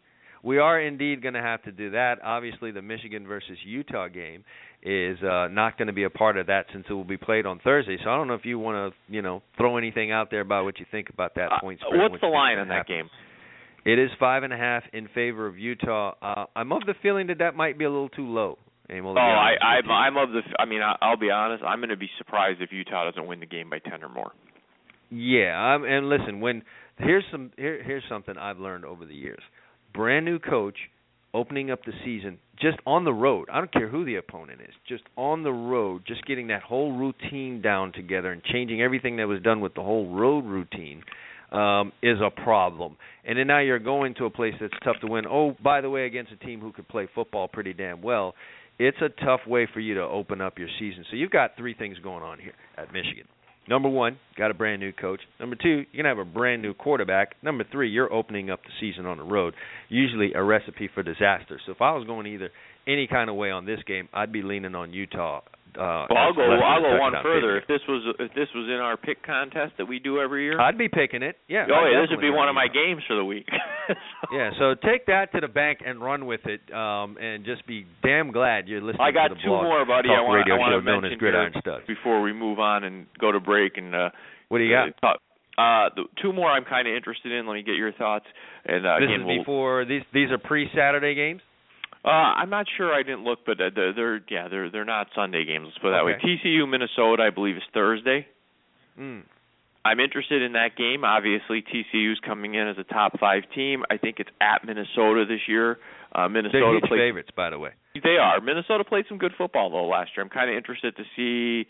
We are indeed going to have to do that. Obviously, the Michigan versus Utah game is uh, not going to be a part of that since it will be played on Thursday. So I don't know if you want to, you know, throw anything out there about what you think about that uh, point spread. What's the line on that game? It is five and a half in favor of Utah. Uh, I'm of the feeling that that might be a little too low. Oh, I, I'm, I'm of the. I mean, I'll be honest. I'm going to be surprised if Utah doesn't win the game by ten or more. Yeah, I'm, and listen, when here's some here, here's something I've learned over the years. Brand new coach opening up the season just on the road. I don't care who the opponent is. Just on the road, just getting that whole routine down together and changing everything that was done with the whole road routine um, is a problem. And then now you're going to a place that's tough to win. Oh, by the way, against a team who could play football pretty damn well. It's a tough way for you to open up your season. So you've got three things going on here at Michigan. Number one, got a brand new coach. Number two, you're going to have a brand new quarterback. Number three, you're opening up the season on the road, usually a recipe for disaster. So if I was going either any kind of way on this game, I'd be leaning on Utah. Uh, well, I'll go. I'll go one further. Favorite. If this was if this was in our pick contest that we do every year, I'd be picking it. Yeah. Oh, I'd yeah. This would be one of my Utah. games for the week. so. Yeah. So take that to the bank and run with it, um, and just be damn glad you're listening. I got to the two blog more, buddy. Talk I want radio I want show to known mention as Gridiron here Studs. before we move on and go to break. And uh, what do you got? Uh, uh, the two more I'm kind of interested in. Let me get your thoughts. And uh, this again, is we'll, before these. These are pre-Saturday games. Uh, I'm not sure. I didn't look, but uh, they're, they're yeah, they're they're not Sunday games. Let's put it that okay. way. T C U Minnesota, I believe, is Thursday. Mm. I'm interested in that game. Obviously, T C U's coming in as a top five team. I think it's at Minnesota this year. Uh, Minnesota They're huge played, favorites, by the way. They are. Minnesota played some good football though last year. I'm kind of interested to see.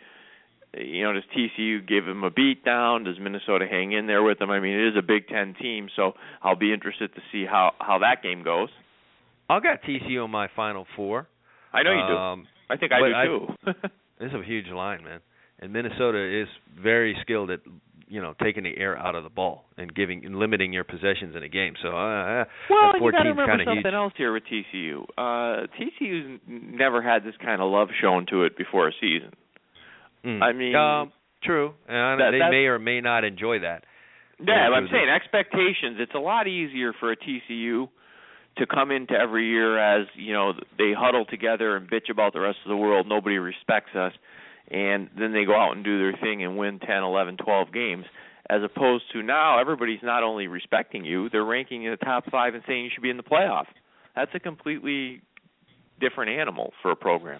You know, does T C U give them a beat down? Does Minnesota hang in there with them? I mean, it is a Big Ten team, so I'll be interested to see how, how that game goes. I got T C U on my Final Four. I know you um, do. I think I do I, too. This is a huge line, man. And Minnesota is very skilled at, you know, taking the air out of the ball and giving and limiting your possessions in a game. So, uh, well, that you got to fourteen's remember kind of something huge. else here with T C U. Uh, T C U's never had this kind of love shown to it before a season. Mm. I mean, um, true. And that, they may or may not enjoy that. Yeah, but I'm saying expectations. It's a lot easier for a T C U to come into every year as, you know, they huddle together and bitch about the rest of the world, nobody respects us, and then they go out and do their thing and win ten, eleven, twelve games, as opposed to now everybody's not only respecting you, they're ranking you in the top five and saying you should be in the playoff. That's a completely different animal for a program.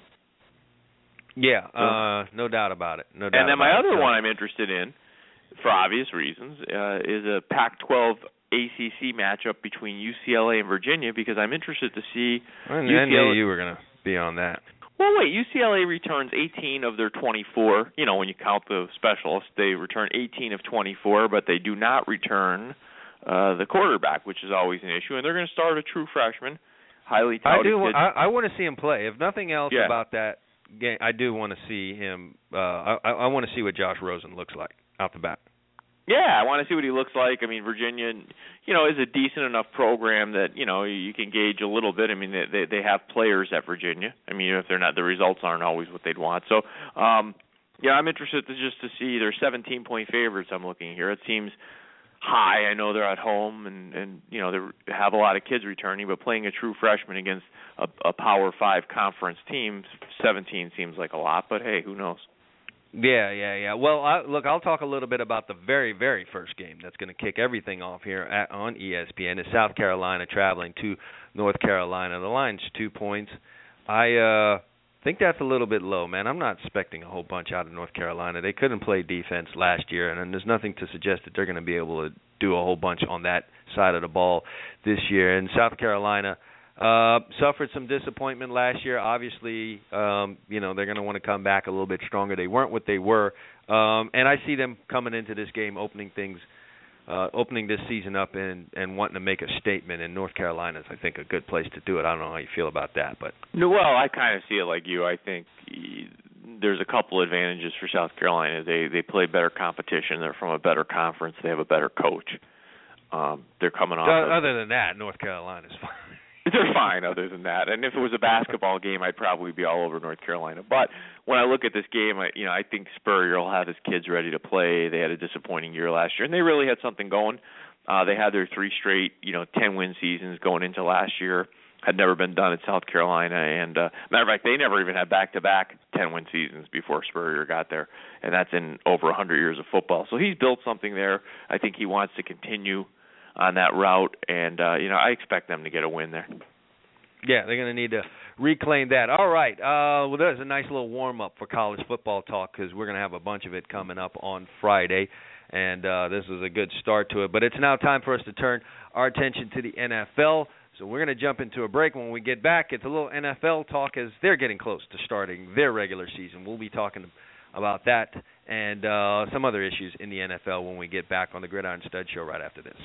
Yeah, uh, no doubt about it. No doubt. And then my about other it. one I'm interested in, for obvious reasons, uh, is a Pac twelve A C C matchup between U C L A and Virginia, because I'm interested to see I U C L A. knew you were going to be on that. Well, wait, U C L A returns eighteen of their twenty-four. You know, when you count the specialists, they return eighteen of twenty-four, but they do not return uh, the quarterback, which is always an issue. And they're going to start a true freshman, highly touted I do. kid. I, I want to see him play. If nothing else Yeah. about that game, I do want to see him. Uh, I, I want to see what Josh Rosen looks like out the bat. Yeah, I want to see what he looks like. I mean, Virginia, you know, is a decent enough program that, you know, you can gauge a little bit. I mean, they they have players at Virginia. I mean, if they're not, the results aren't always what they'd want. So, um, yeah, I'm interested to just to see. They're seventeen point favorites. I'm looking here. It seems high. I know they're at home and and you know they have a lot of kids returning, but playing a true freshman against a, a Power Five conference team, seventeen seems like a lot. But hey, who knows? Yeah, yeah, yeah. Well, I, look, I'll talk a little bit about the very, very first game that's going to kick everything off here at, on E S P N. It's South Carolina traveling to North Carolina. The line's two points. I uh, think that's a little bit low, man. I'm not expecting a whole bunch out of North Carolina. They couldn't play defense last year, and, and there's nothing to suggest that they're going to be able to do a whole bunch on that side of the ball this year. And South Carolina Uh, suffered some disappointment last year. Obviously, um, you know, they're going to want to come back a little bit stronger. They weren't what they were. Um, and I see them coming into this game, opening things, uh, opening this season up and, and wanting to make a statement. And North Carolina is, I think, a good place to do it. I don't know how you feel about that. but No, well, I kind of see it like you. I think there's a couple advantages for South Carolina. They they play better competition. They're from a better conference. They have a better coach. Um, they're coming off. Uh, of, other than that, North Carolina's fine. They're fine other than that. And if it was a basketball game, I'd probably be all over North Carolina. But when I look at this game, I, you know, I think Spurrier will have his kids ready to play. They had a disappointing year last year, and they really had something going. Uh, they had their three straight, you know, ten-win seasons going into last year. Had never been done at South Carolina. And, uh, matter of fact, they never even had back-to-back ten-win seasons before Spurrier got there. And that's in over one hundred years of football. So he's built something there. I think he wants to continue on that route, and uh, you know, I expect them to get a win there. Yeah, they're going to need to reclaim that. All right. Uh, well, there's a nice little warm-up for college football talk because we're going to have a bunch of it coming up on Friday, and uh, this was a good start to it. But it's now time for us to turn our attention to the N F L. So we're going to jump into a break. When we get back, it's a little N F L talk as they're getting close to starting their regular season. We'll be talking about that and uh, some other issues in the N F L when we get back on the Gridiron Stud Show right after this.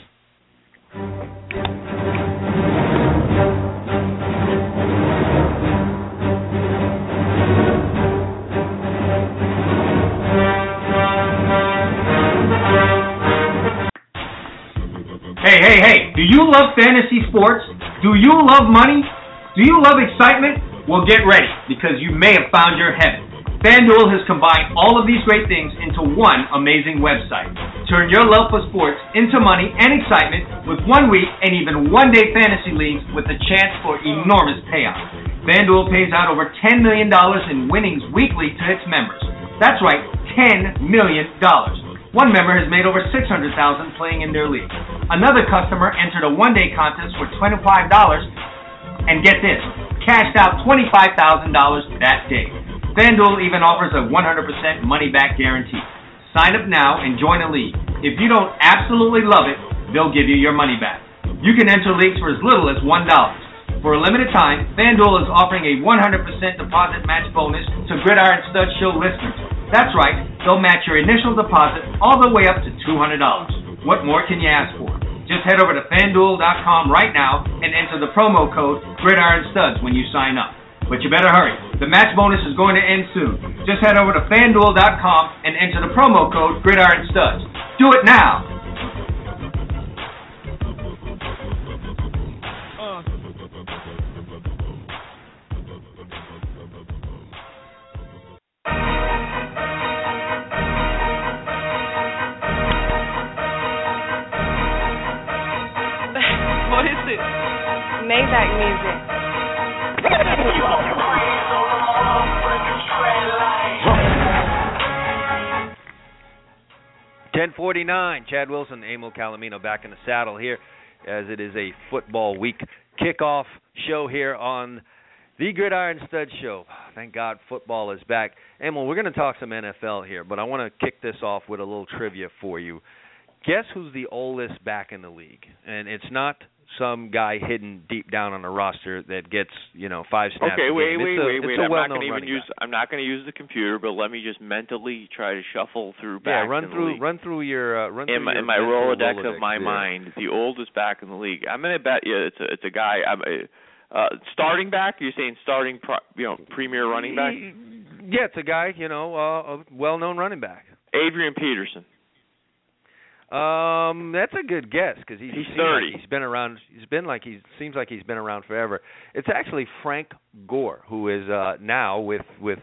Hey, hey, hey, do you love fantasy sports? Do you love money? Do you love excitement? Well, get ready, because you may have found your heaven. FanDuel has combined all of these great things into one amazing website. Turn your love for sports into money and excitement with one week and even one day fantasy leagues with a chance for enormous payouts. FanDuel pays out over ten million dollars in winnings weekly to its members. That's right, ten million dollars. One member has made over six hundred thousand dollars playing in their league. Another customer entered a one-day contest for twenty-five dollars and get this, cashed out twenty-five thousand dollars that day. FanDuel even offers a one hundred percent money-back guarantee. Sign up now and join a league. If you don't absolutely love it, they'll give you your money back. You can enter leagues for as little as one dollar. For a limited time, FanDuel is offering a one hundred percent deposit match bonus to Gridiron Stud Show listeners. That's right, they'll match your initial deposit all the way up to two hundred dollars. What more can you ask for? Just head over to FanDuel dot com right now and enter the promo code Gridiron Studs when you sign up. But you better hurry. The match bonus is going to end soon. Just head over to FanDuel dot com and enter the promo code Gridiron Studs. Do it now! What is it? Maybach music. ten forty-nine, Chad Wilson, Emil Calomino back in the saddle here as it is a football week kickoff show here on the Gridiron Stud Show. Thank God football is back. Emil, we're going to talk some N F L here, but I want to kick this off with a little trivia for you. Guess who's the oldest back in the league? And it's not some guy hidden deep down on the roster that gets, you know, five snaps. Okay, wait, wait, a, wait, wait. I'm not going to even use. Back. I'm not going to use the computer, but let me just mentally try to shuffle through back. Yeah, run in through, the league. run through your, uh, run in through my, your in my Rolodex, Rolodex of my yeah. mind, the oldest back in the league. I'm going to bet you it's a, it's a guy. I'm, uh, starting back. You're saying starting, pro, you know, premier running back. Yeah, it's a guy, you know, uh, a well-known running back. Adrian Peterson. Um, that's a good guess because he's, he's thirty. Like he's been around. He's been like he seems like he's been around forever. It's actually Frank Gore, who is uh, now with with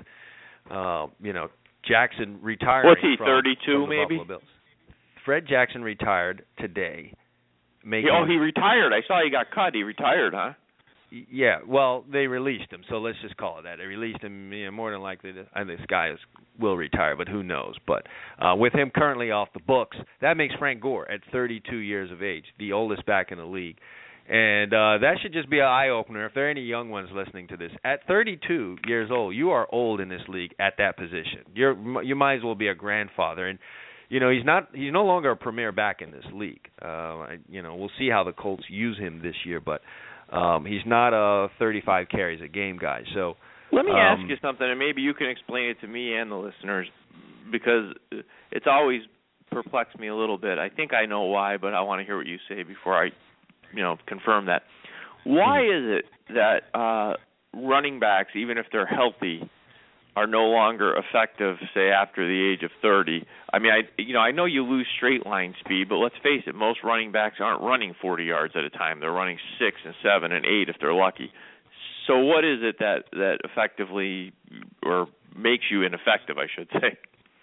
uh, you know Jackson retiring. What's he? from, thirty-two, from the maybe. Buffalo Bills. Fred Jackson retired today. Making, he, oh, he retired. I saw he got cut. He retired, huh? Yeah, well, they released him, so let's just call it that. They released him. You know, more than likely, I think this guy is, will retire, but who knows? But uh, with him currently off the books, that makes Frank Gore at thirty-two years of age the oldest back in the league. And uh, that should just be an eye-opener. If there are any young ones listening to this, at thirty-two years old, you are old in this league at that position. You're you might as well be a grandfather. And you know he's not he's no longer a premier back in this league. Uh, you know we'll see how the Colts use him this year, but. Um, he's not a thirty-five carries a game guy. So let me um, ask you something, and maybe you can explain it to me and the listeners, because it's always perplexed me a little bit. I think I know why, but I want to hear what you say before I, you know, confirm that. Why is it that uh, running backs, even if they're healthy, are no longer effective, say, after the age of thirty? I mean, I you know, I know you lose straight line speed, but let's face it, most running backs aren't running forty yards at a time. They're running six and seven and eight if they're lucky. So what is it that, that effectively or makes you ineffective, I should say?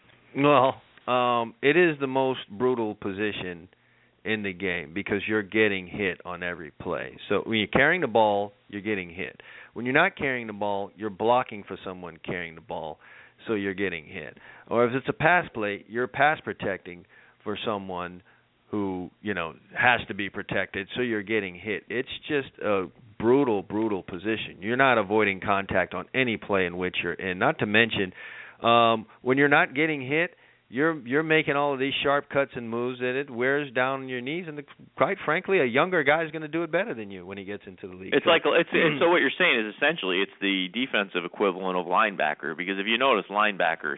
Well, um, it is the most brutal position in the game because you're getting hit on every play. So when you're carrying the ball, you're getting hit. When you're not carrying the ball, you're blocking for someone carrying the ball, so you're getting hit. Or if it's a pass play, you're pass protecting for someone who, you know, has to be protected, so you're getting hit. It's just a brutal, brutal position. You're not avoiding contact on any play in which you're in. Not to mention, um, when you're not getting hit, You're you're making all of these sharp cuts and moves that it wears down your knees, and the, quite frankly, a younger guy is going to do it better than you when he gets into the league. It's so, like it's, it's so what you're saying is essentially it's the defensive equivalent of linebacker, because if you notice linebackers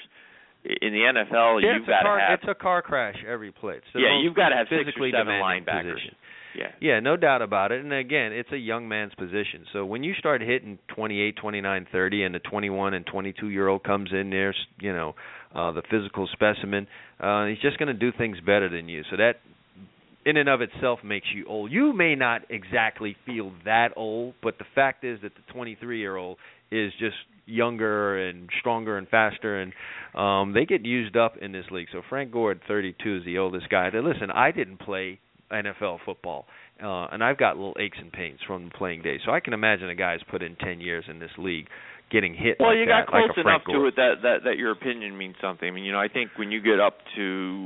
in the N F L, yeah, you've got to have it's a car crash every play. It's the yeah, most you've got to have six or physically seven demanding linebackers. Position. Yeah. Yeah, no doubt about it. And again, it's a young man's position. So when you start hitting twenty-eight, twenty-nine, thirty, and the twenty-one and twenty-two-year-old comes in there, you know, uh, the physical specimen, uh, he's just going to do things better than you. So that, in and of itself, makes you old. You may not exactly feel that old, but the fact is that the twenty-three-year-old is just younger and stronger and faster, and um, they get used up in this league. So Frank Gore at thirty-two is the oldest guy. Now, listen, I didn't play N F L football, uh, and I've got little aches and pains from playing days. So I can imagine a guy's put in ten years in this league getting hit well, like you that, got close like a enough Frank Gore. to it that, that, that your opinion means something. I mean, you know, I think when you get up to,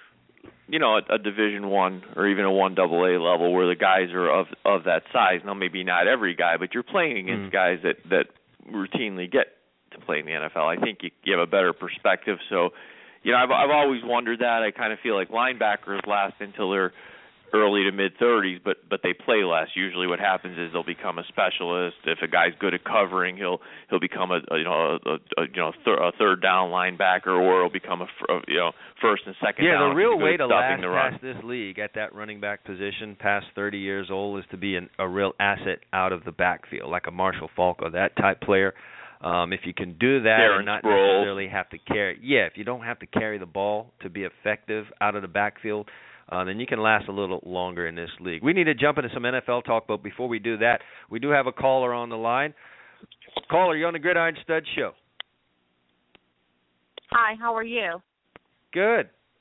you know, a, a Division One or even a one double A level where the guys are of of that size, now maybe not every guy, but you're playing against mm. guys that, that routinely get to play in the N F L. I think you, you have a better perspective. So, you know, I've I've always wondered that. I kind of feel like linebackers last until they're early to mid thirties, but but they play less. Usually, what happens is they'll become a specialist. If a guy's good at covering, he'll he'll become a, a you know a, a you know th- a third down linebacker, or he'll become a, a you know first and second yeah, down. Yeah, the real way to last the run. past this league at that running back position, past thirty years old, is to be an, a real asset out of the backfield, like a Marshall Faulk or that type player. Um, if you can do that Darren and not Sproles. necessarily have to carry, yeah, if you don't have to carry the ball to be effective out of the backfield, uh, then you can last a little longer in this league. We need to jump into some N F L talk, but before we do that, we do have a caller on the line. Caller, you're on the Gridiron Stud Show. Hi, how are you? Good.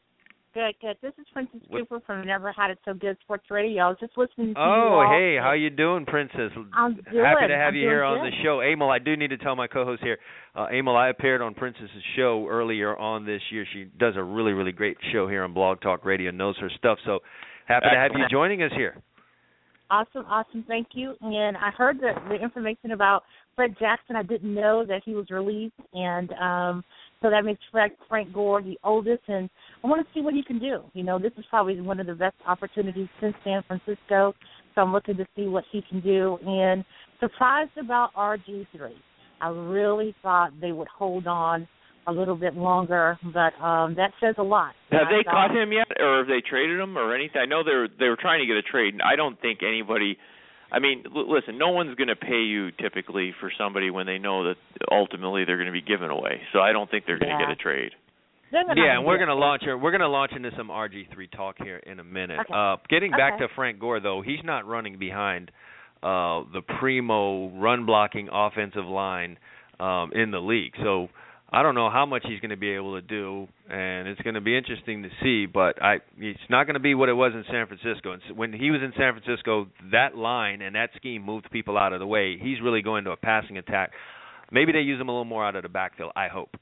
Good, good. This is Princess What? Cooper from Never Had It So Good Sports Radio. I was just listening to Oh, you all. hey, how you doing, Princess? I'm good. Happy to have I'm you here on good. the show. Emil, I do need to tell my co-host here, uh, Emil, I appeared on Princess's show earlier on this year. She does a really, really great show here on Blog Talk Radio, knows her stuff. So happy to have you joining us here. Awesome, awesome. Thank you. And I heard the, the information about Fred Jackson. I didn't know that he was released, and um, so that makes Frank, Frank Gore the oldest. And I want to see what he can do. You know, this is probably one of the best opportunities since San Francisco, so I'm looking to see what he can do. And surprised about R G three. I really thought they would hold on a little bit longer, but um, that says a lot. Have I they thought, cut him yet, or have they traded him, or anything? I know they were they were trying to get a trade. And I don't think anybody. I mean, l- listen, no one's going to pay you typically for somebody when they know that ultimately they're going to be given away. So I don't think they're going to Yeah. get a trade. They're gonna Yeah, have and to we're do gonna it. launch her. We're gonna launch into some R G three talk here in a minute. Okay. Uh, getting back Okay. to Frank Gore, though, he's not running behind uh, the primo run blocking offensive line um, in the league. So I don't know how much he's going to be able to do, and it's going to be interesting to see. But I, it's not going to be what it was in San Francisco. And so when he was in San Francisco, that line and that scheme moved people out of the way. He's really going to a passing attack. Maybe they use him a little more out of the backfield. I hope.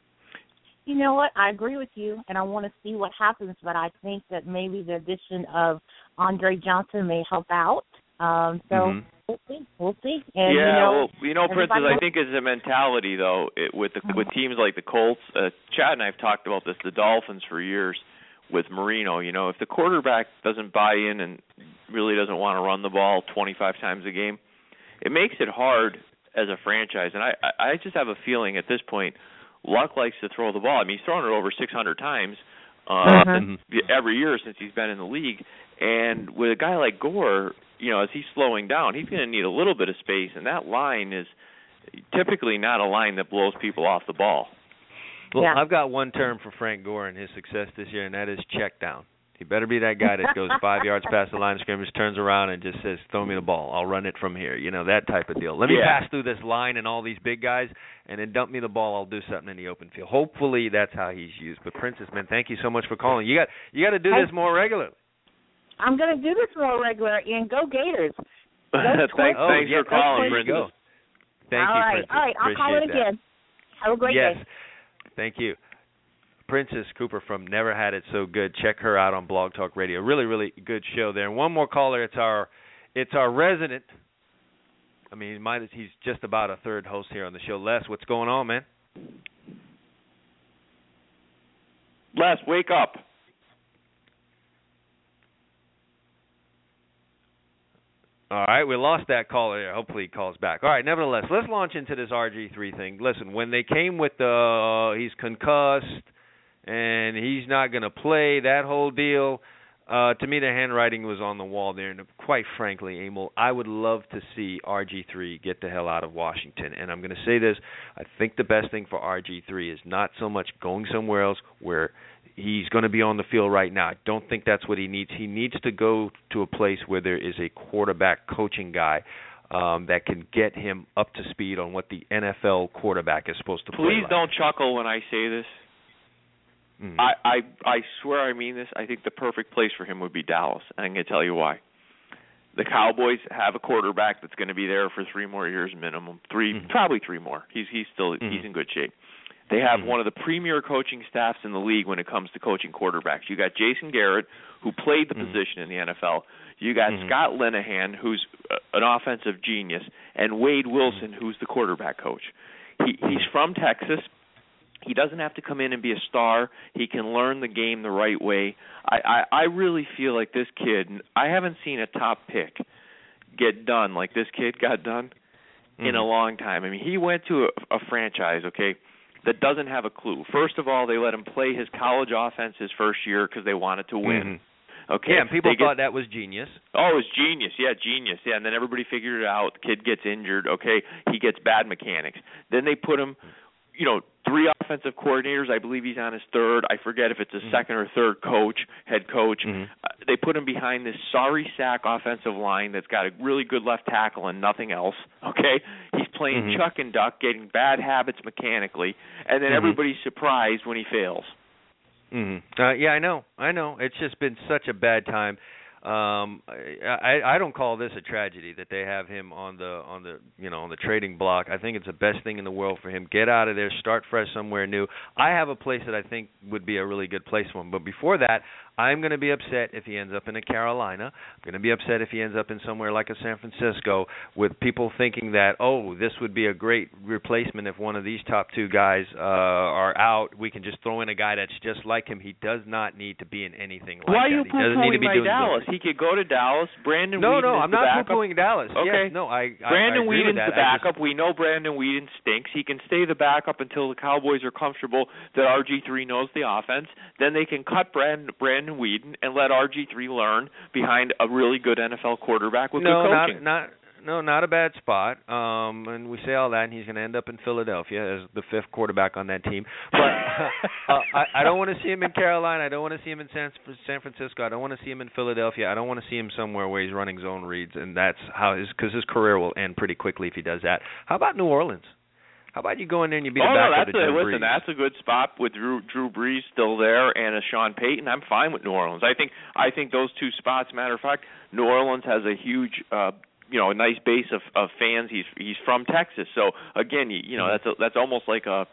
You know what? I agree with you, and I want to see what happens, but I think that maybe the addition of Andre Johnson may help out. Um, so Mhm. we'll see. We'll see. And, yeah, you know, well, you know, Princess, everybody- I think it's a mentality though it, with the, Mhm. with teams like the Colts. Uh, Chad and I have talked about this. The Dolphins for years with Marino. You know, if the quarterback doesn't buy in and really doesn't want to run the ball twenty-five times a game, it makes it hard as a franchise. And I, I I just have a feeling at this point, Luck likes to throw the ball. I mean, he's thrown it over six hundred times uh, Mhm. every year since he's been in the league. And with a guy like Gore, you know, as he's slowing down, he's going to need a little bit of space, and that line is typically not a line that blows people off the ball. Well, Yeah. I've got one term for Frank Gore and his success this year, and that is check down. He better be that guy that goes five yards past the line of scrimmage, turns around, and just says, throw me the ball. I'll run it from here. You know, that type of deal. Let me Yeah. pass through this line and all these big guys, and then dump me the ball. I'll do something in the open field. Hopefully that's how he's used. But, Princess, man, thank you so much for calling. You got you got to do Hey. this more regularly. I'm going to do this more regular, and go Gators. thanks Oh, thanks yeah, for calling, there you go. Princess. Thank all you, right. Princess. All right, I'll call it Appreciate that. again. Have a great yes. day. Thank you. Princess Cooper from Never Had It So Good. Check her out on Blog Talk Radio. Really, really good show there. And one more caller. It's our, it's our resident. I mean, he might, he's just about a third host here on the show. Les, what's going on, man? Les, wake up. All right, we lost that caller there. Hopefully he calls back. All right, nevertheless, let's launch into this R G three thing. Listen, when they came with the uh, he's concussed and he's not going to play, that whole deal, uh, to me the handwriting was on the wall there. And quite frankly, Emil, I would love to see R G three get the hell out of Washington. And I'm going to say this, I think the best thing for R G three is not so much going somewhere else where he's going to be on the field right now. I don't think that's what he needs. He needs to go to a place where there is a quarterback coaching guy um, that can get him up to speed on what the N F L quarterback is supposed to play Please like. don't chuckle when I say this. Mhm. I, I I swear I mean this. I think the perfect place for him would be Dallas, and I'm going to tell you why. The Cowboys have a quarterback that's going to be there for three more years minimum, three Mhm. probably three more. He's he's still Mhm. he's in good shape. They have Mhm. one of the premier coaching staffs in the league when it comes to coaching quarterbacks. You got Jason Garrett, who played the Mhm. position in the N F L. You got Mhm. Scott Linehan, who's uh, an offensive genius, and Wade Wilson, Mhm. who's the quarterback coach. He he's from Texas. He doesn't have to come in and be a star. He can learn the game the right way. I, I, I really feel like this kid, I haven't seen a top pick get done like this kid got done Mhm. in a long time. I mean, he went to a, a franchise, okay, that doesn't have a clue. First of all, they let him play his college offense his first year because they wanted to win. Mhm. Okay. Yeah, and people They get- thought that was genius. Oh, it was genius. Yeah, genius. Yeah, and then everybody figured it out. The kid gets injured. Okay, he gets bad mechanics. Then they put him, you know, three offensive coordinators. I believe he's on his third. I forget if it's a Mhm. second or third coach, head coach. Mhm. Uh, they put him behind this sorry sack offensive line that's got a really good left tackle and nothing else. Okay, he's playing Mhm. chuck and duck, getting bad habits mechanically, and then Mhm. everybody's surprised when he fails. Mm-hmm. Uh, yeah, I know. I know. It's just been such a bad time. Um, I, I don't call this a tragedy that they have him on the on the you know on the trading block. I think it's the best thing in the world for him. Get out of there, start fresh somewhere new. I have a place that I think would be a really good place for him. But before that, I'm going to be upset if he ends up in a Carolina. I'm going to be upset if he ends up in somewhere like a San Francisco with people thinking that, oh, this would be a great replacement if one of these top two guys uh, are out. We can just throw in a guy that's just like him. He does not need to be in anything like Why that. Why are you he doesn't need to be poo-pooing doing Dallas? those. He could go to Dallas. Brandon no, Whedon no, is I'm the not backup. poo-pooing Dallas. Okay. Yes, no, I, I Brandon I agree Whedon's with that. the backup. Just, we know Brandon Whedon stinks. He can stay the backup until the Cowboys are comfortable that R G three knows the offense. Then they can cut Brandon, Brandon Whedon and let R G three learn behind a really good N F L quarterback with no, good coaching. not not. No, not a bad spot. Um, and we say all that, and he's going to end up in Philadelphia as the fifth quarterback on that team. But uh, I, I don't want to see him in Carolina. I don't want to see him in San, San Francisco. I don't want to see him in Philadelphia. I don't want to see him somewhere where he's running zone reads, and that's how his because his career will end pretty quickly if he does that. How about New Orleans? How about you go in there and you be the oh, no, backup that's to a, Drew listen, Brees? that's a good spot with Drew, Drew Brees still there and a Sean Payton. I'm fine with New Orleans. I think I think those two spots. Matter of fact, New Orleans has a huge. Uh, you know, a nice base of, of fans. He's he's from Texas, so again, you, you know, that's a, that's almost like a,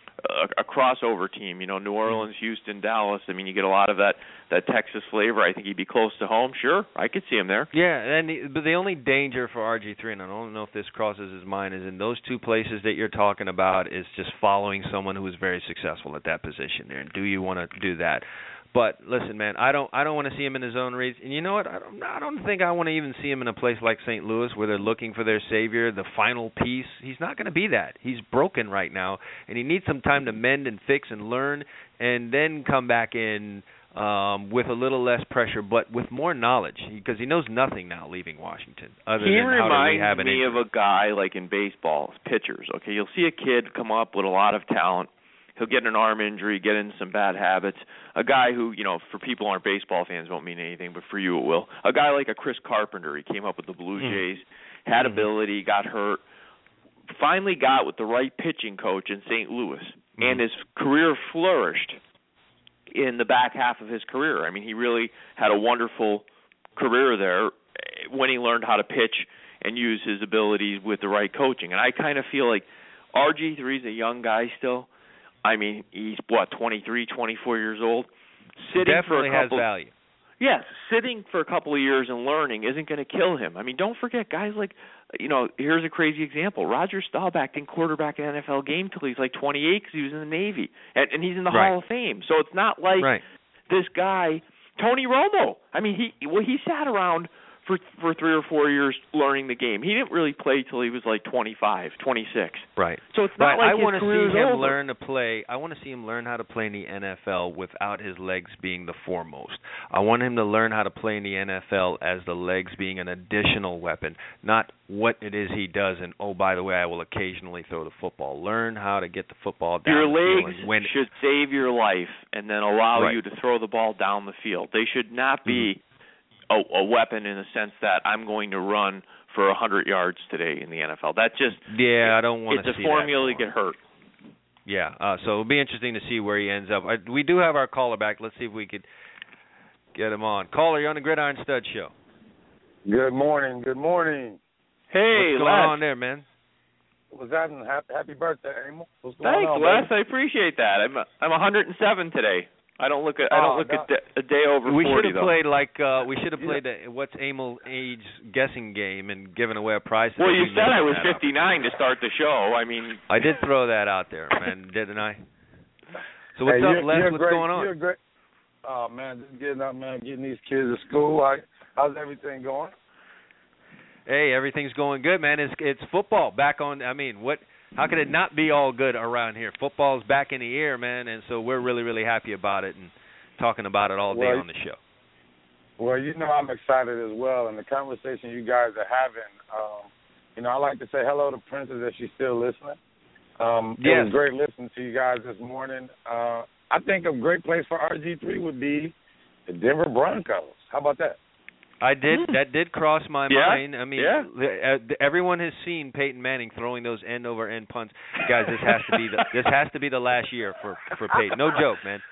a a crossover team. You know, New Orleans, Houston, Dallas. I mean, you get a lot of that, that Texas flavor. I think he'd be close to home. Sure, I could see him there. Yeah, and the, but the only danger for R G three, and I don't know if this crosses his mind, is in those two places that you're talking about is just following someone who is very successful at that position there. And do you want to do that? But listen, man, I don't I don't want to see him in his own reads. And you know what? I don't I don't think I want to even see him in a place like Saint Louis where they're looking for their savior, the final piece. He's not going to be that. He's broken right now, and he needs some time to mend and fix and learn, and then come back in um, with a little less pressure, but with more knowledge, because he knows nothing now leaving Washington other he than how to rehab reminds an me injury. of a guy like in baseball, pitchers. Okay, you'll see a kid come up with a lot of talent. He'll get an arm injury, get into some bad habits. A guy who, you know, for people who aren't baseball fans won't mean anything, but for you it will. A guy like a Chris Carpenter, he came up with the Blue Jays, mm-hmm. had ability, got hurt, finally got with the right pitching coach in Saint Louis, mm-hmm. and his career flourished in the back half of his career. I mean, he really had a wonderful career there when he learned how to pitch and use his abilities with the right coaching. And I kind of feel like R G three is a young guy still. I mean, he's, what, twenty-three, twenty-four years old? Sitting Definitely for a couple, has value. Yes, sitting for a couple of years and learning isn't going to kill him. I mean, don't forget, guys like, you know, here's a crazy example. Roger Staubach didn't quarterback an N F L game till he's like twenty-eight because he was in the Navy. And, and he's in the right. Hall of Fame. So it's not like right. this guy, Tony Romo. I mean, he well, he sat around for for three or four years learning the game. He didn't really play till he was like twenty-five, twenty-six. Right. So it's not right. like I his want to career's see him over. learn to play. I want to see him learn how to play in the N F L without his legs being the foremost. I want him to learn how to play in the N F L as the legs being an additional weapon, not what it is he does. And oh, by the way, I will occasionally throw the football. Learn how to get the football down your the field legs and win. should save your life and then allow right. you to throw the ball down the field. They should not be. Mm-hmm. A, a weapon in the sense that I'm going to run for a hundred yards today in the N F L. That just yeah, I don't want to see that. It's a formula to get hurt. Yeah, uh, so it'll be interesting to see where he ends up. I, we do have our caller back. Let's see if we could get him on. Caller, you're on the Gridiron Stud Show. Good morning. Good morning. Hey, what's going Les. on there, man? What's happening? Happy, happy birthday, Emil. What's going Thanks, on, Les. baby? I appreciate that. I'm I'm one hundred seven today. I don't look at I don't Oh, look no. a, day, a day over We forty should have though. played like uh, we should have played the what's Emil age guessing game and given away a prize. Well, you We said messed I was that up. fifty-nine to start the show. I mean, I did throw that out there, man, didn't I? So what's Hey, up, you're, Les? you're What's great, going on? You're great. Oh man, just getting up, man, getting these kids to school. How, how's everything going? Hey, everything's going good, man. It's it's football back on. I mean, what? How could it not be all good around here? Football's back in the air, man, and so we're really, really happy about it and talking about it all day Well, on the show. Well, you know I'm excited as well, and the conversation you guys are having. Um, you know, I like to say hello to Princess if she's still listening. Um, Yes. It was great listening to you guys this morning. Uh, I think a great place for R G three would be the Denver Broncos. How about that? I did. That did cross my Yeah, mind. I mean, yeah. the, uh, everyone has seen Peyton Manning throwing those end over end punts. Guys, this has to be the this has to be the last year for for Peyton. No joke, man.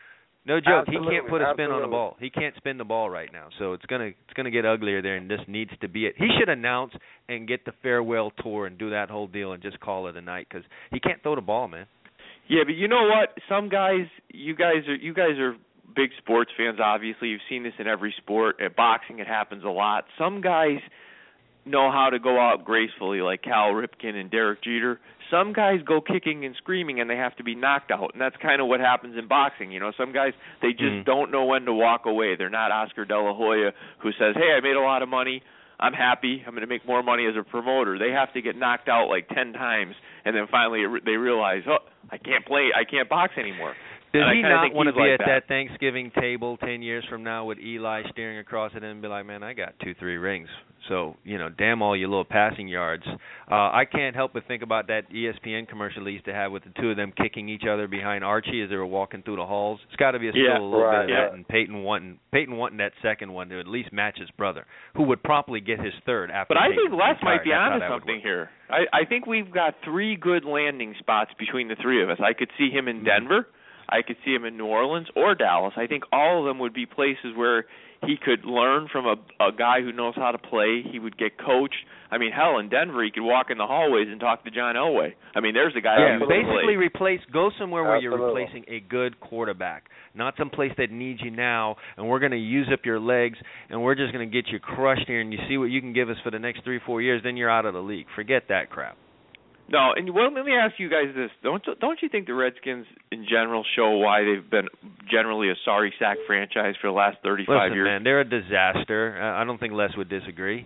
No joke. Absolutely, he can't put a spin on the absolutely. ball. He can't spin the ball right now. So it's gonna it's gonna get uglier there, and this needs to be it. He should announce and get the farewell tour and do that whole deal and just call it a night because he can't throw the ball, man. Yeah, but you know what? Some guys, you guys are you guys are big sports fans. Obviously, you've seen this in every sport. At boxing, it happens a lot. Some guys know how to go out gracefully, like Cal Ripken and Derek Jeter. Some guys go kicking and screaming, and they have to be knocked out, and that's kind of what happens in boxing. You know, some guys, they just mm. don't know when to walk away. They're not Oscar De La Hoya, who says, hey, I made a lot of money. I'm happy. I'm going to make more money as a promoter. They have to get knocked out like ten times, and then finally they realize, oh, I can't play. I can't box anymore. Does and he not want to be like at that. that Thanksgiving table ten years from now with Eli staring across at him and be like, man, I got two, three rings. So, you know, damn all your little passing yards. Uh, I can't help but think about that E S P N commercial he used to have with the two of them kicking each other behind Archie as they were walking through the halls. It's got to be a still yeah, a little right, bit of yeah. that, and Peyton wanting, Peyton wanting that second one to at least match his brother, who would promptly get his third after But I Peyton think Les retired. might be That's onto how that would something work. here. I, I think we've got three good landing spots between the three of us. I could see him in Denver. I could see him in New Orleans or Dallas. I think all of them would be places where he could learn from a, a guy who knows how to play. He would get coached. I mean, hell, in Denver, he could walk in the hallways and talk to John Elway. I mean, there's a guy Yeah, who basically play. replace. Go somewhere where Absolutely. you're replacing a good quarterback, not some place that needs you now, and we're going to use up your legs, and we're just going to get you crushed here, and you see what you can give us for the next three, four years, then you're out of the league. Forget that crap. No, and well, let me ask you guys this: Don't don't you think the Redskins in general show why they've been generally a sorry sack franchise for the last thirty-five Listen, years? man, they're a disaster. Uh, I don't think Les would disagree.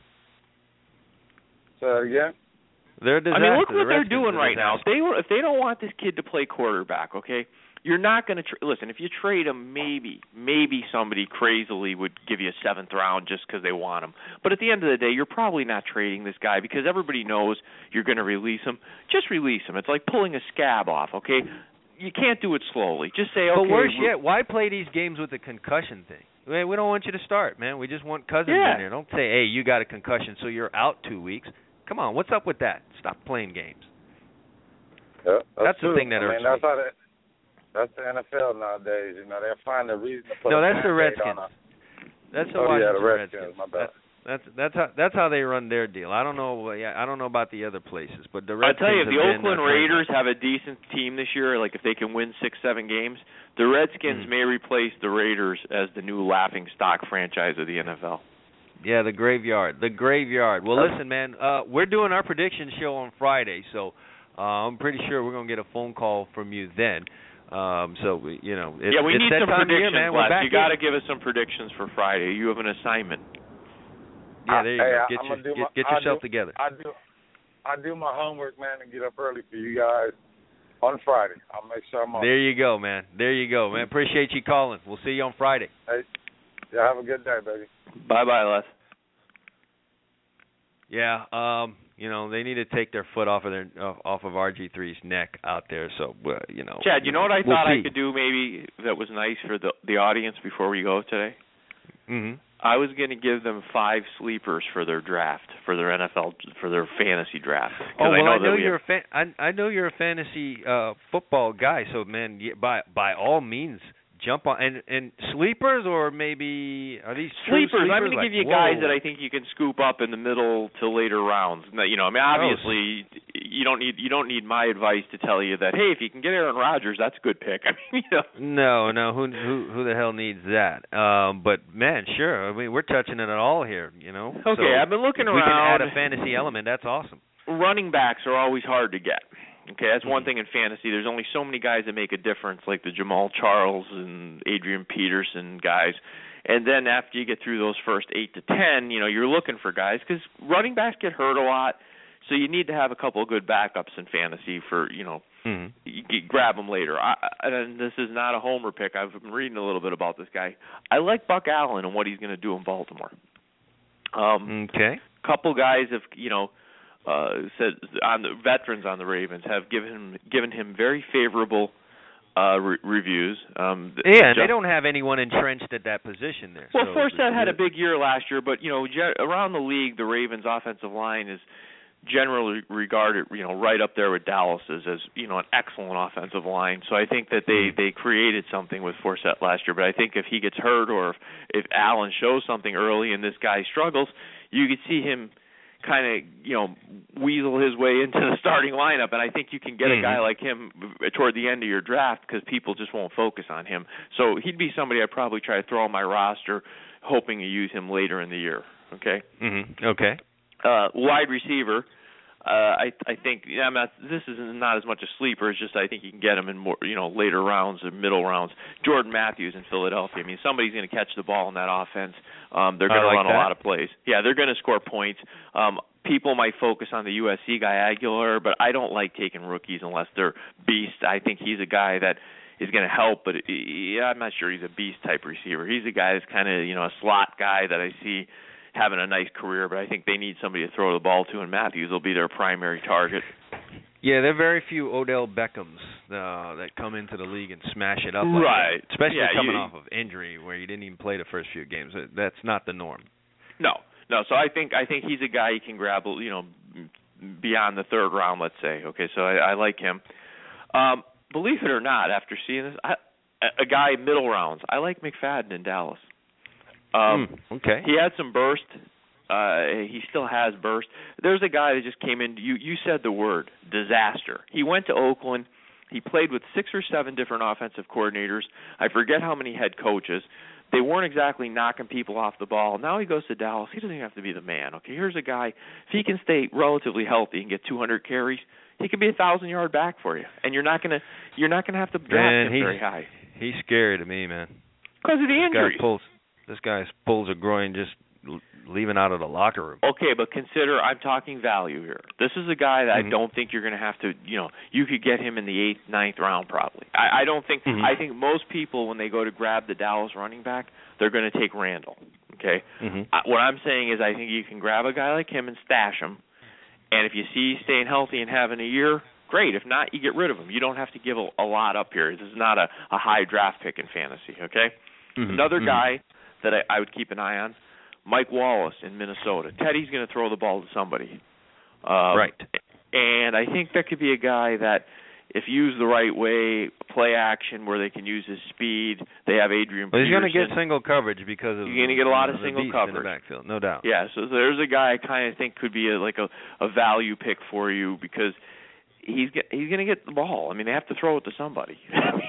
Say that again? They're a disaster. I mean, look The what they're Redskins doing are a right now. If disaster. they were, if they don't want this kid to play quarterback, okay, you're not going to tra- listen. If you trade him, maybe, maybe somebody crazily would give you a seventh round just because they want him. But at the end of the day, you're probably not trading this guy because everybody knows you're going to release him. Just release him. It's like pulling a scab off, okay? You can't do it slowly. Just say, okay. But worse we're- yet, why play these games with the concussion thing? We we don't want you to start, man. We just want Cousins Yeah. in there. Don't say, hey, you got a concussion, so you're out two weeks. Come on, what's up with that? Stop playing games. Yeah, That's the true. thing that I hurts mean, that's me. how they, that's the N F L nowadays. You know, they'll find a reason to put No, a that's the Band-Aid Redskins. on a- That's the Oh, yeah, Washington the Redskins, Redskins. my bad. That, that's that's how that's how they run their deal. I don't know. Yeah, I don't know about the other places, but the I'll Redskins. tell you, if the have been, Oakland uh, Raiders have a decent team this year, like if they can win six, seven games, the Redskins Mm. may replace the Raiders as the new laughing stock franchise of the N F L. Yeah, the graveyard. The graveyard. Well, listen, man, uh, we're doing our prediction show on Friday, so uh, I'm pretty sure we're going to get a phone call from you then. Um, so, we, you know, it's, yeah, we it's need that some time of year, predictions, man. We're Les. back You got to in. give us some predictions for Friday. You have an assignment. Yeah, there you Hey, go. I- Get, I'm your, gonna do get, my- get I'll yourself do- together. I do, I do my homework, man, and get up early for you guys on Friday. I'll make sure I'm on. There you go, man. There you go, man. Appreciate you calling. We'll see you on Friday. Hey, yeah, have a good day, baby. Bye-bye, Les. Yeah, um, you know, they need to take their foot off of their off off of R G three's neck out there. So, uh, you know. Chad, you know what I we'll thought see. I could do maybe that was nice for the the audience before we go today? Mm-hmm. I was going to give them five sleepers for their draft, for their N F L, for their fantasy draft. 'Cause Oh well, I know, I that know we you're have, a fan. I, I know you're a fantasy uh, football guy. So, man, yeah, by by all means, jump on and and sleepers or maybe are these true sleepers. I'm Like, going to give you whoa. guys that I think you can scoop up in the middle to later rounds. Now, you know, I mean, obviously, you don't need you don't need my advice to tell you that. Hey, if you can get Aaron Rodgers, that's a good pick. I mean, you know. No, no. Who who who the hell needs that? Um, but man, sure. I mean, we're touching it at all here. You know. Okay, So I've been looking if we can around. add a fantasy element. That's awesome. Running backs are always hard to get. Okay, that's one Mhm. thing in fantasy. There's only so many guys that make a difference, like the Jamal Charles and Adrian Peterson guys. And then after you get through those first eight to ten, you know, you're looking for guys because running backs get hurt a lot. So you need to have a couple of good backups in fantasy for, you know, Mm-hmm. you get, grab them later. I, and this is not a homer pick. I've been reading a little bit about this guy. I like Buck Allen and what he's going to do in Baltimore. Um, Okay. couple guys have, you know, uh, said on the veterans on the Ravens have given him given him very favorable uh, re- reviews. Um, Yeah, and Ju- they don't have anyone entrenched at that position there. Well, so Forsett had a it- big year last year, but you know, ge- around the league, the Ravens' offensive line is generally regarded, you know, right up there with Dallas's as, you know, an excellent offensive line. So I think that they, they created something with Forsett last year. But I think if he gets hurt or if, if Allen shows something early and this guy struggles, you could see him kind of, you know, weasel his way into the starting lineup. And I think you can get mm-hmm. a guy like him toward the end of your draft because people just won't focus on him. So he'd be somebody I'd probably try to throw on my roster, hoping to use him later in the year. Okay? Mm-hmm. Okay. Uh, wide receiver, uh, I I think yeah, I'm not, this is not as much a sleeper. It's just I think you can get him in more, you know, later rounds or middle rounds. Jordan Matthews in Philadelphia. I mean, somebody's going to catch the ball in that offense. Um, they're going to like run that. a lot of plays. Yeah, they're going to score points. Um, people might focus on the U S C guy Aguilar, but I don't like taking rookies unless they're beasts. I think he's a guy that is going to help, but yeah, I'm not sure he's a beast type receiver. He's a guy that's kind of, you know, a slot guy that I see having a nice career, but I think they need somebody to throw the ball to, and Matthews will be their primary target. Yeah, there are very few Odell Beckhams uh, that come into the league and smash it up. Like right. that, especially yeah, coming you, off of injury where you didn't even play the first few games. That's not the norm. No, no. So I think I think he's a guy you can grab, you know, beyond the third round, let's say. Okay, so I, I like him. Um, believe it or not, after seeing this, I, a guy middle rounds, I like McFadden in Dallas. Um, mm, okay. He had some burst. Uh, he still has burst. There's a guy that just came in. You you said the word disaster. He went to Oakland. He played with six or seven different offensive coordinators. I forget how many head coaches. They weren't exactly knocking people off the ball. Now he goes to Dallas. He doesn't even have to be the man. Okay, here's a guy. If he can stay relatively healthy and get two hundred carries, he could be a thousand yard back for you. And you're not gonna you're not gonna have to draft man, him he's, very high. He's scary to me, man. Because of the this injuries. Guy pulls, this guy pulls a groin just leaving out of the locker room. Okay, but consider I'm talking value here. This is a guy that mm-hmm. I don't think you're going to have to, you know, you could get him in the eighth, ninth round probably. I, I don't think, mm-hmm. I think most people when they go to grab the Dallas running back, they're going to take Randall, okay? Mm-hmm. I, what I'm saying is I think you can grab a guy like him and stash him, and if you see he's staying healthy and having a year, great. If not, you get rid of him. You don't have to give a, a lot up here. This is not a, a high draft pick in fantasy, okay? Mm-hmm. Another mm-hmm. guy that I, I would keep an eye on, Mike Wallace in Minnesota. Teddy's going to throw the ball to somebody. Um, right. And I think that could be a guy that, if used the right way, play action where they can use his speed. They have Adrian well, he's Peterson. going to get single coverage because of You're going to get a lot of single coverage in the backfield, no doubt. Yeah, so there's a guy I kind of think could be a, like a, a value pick for you because he's get, he's going to get the ball. I mean, they have to throw it to somebody.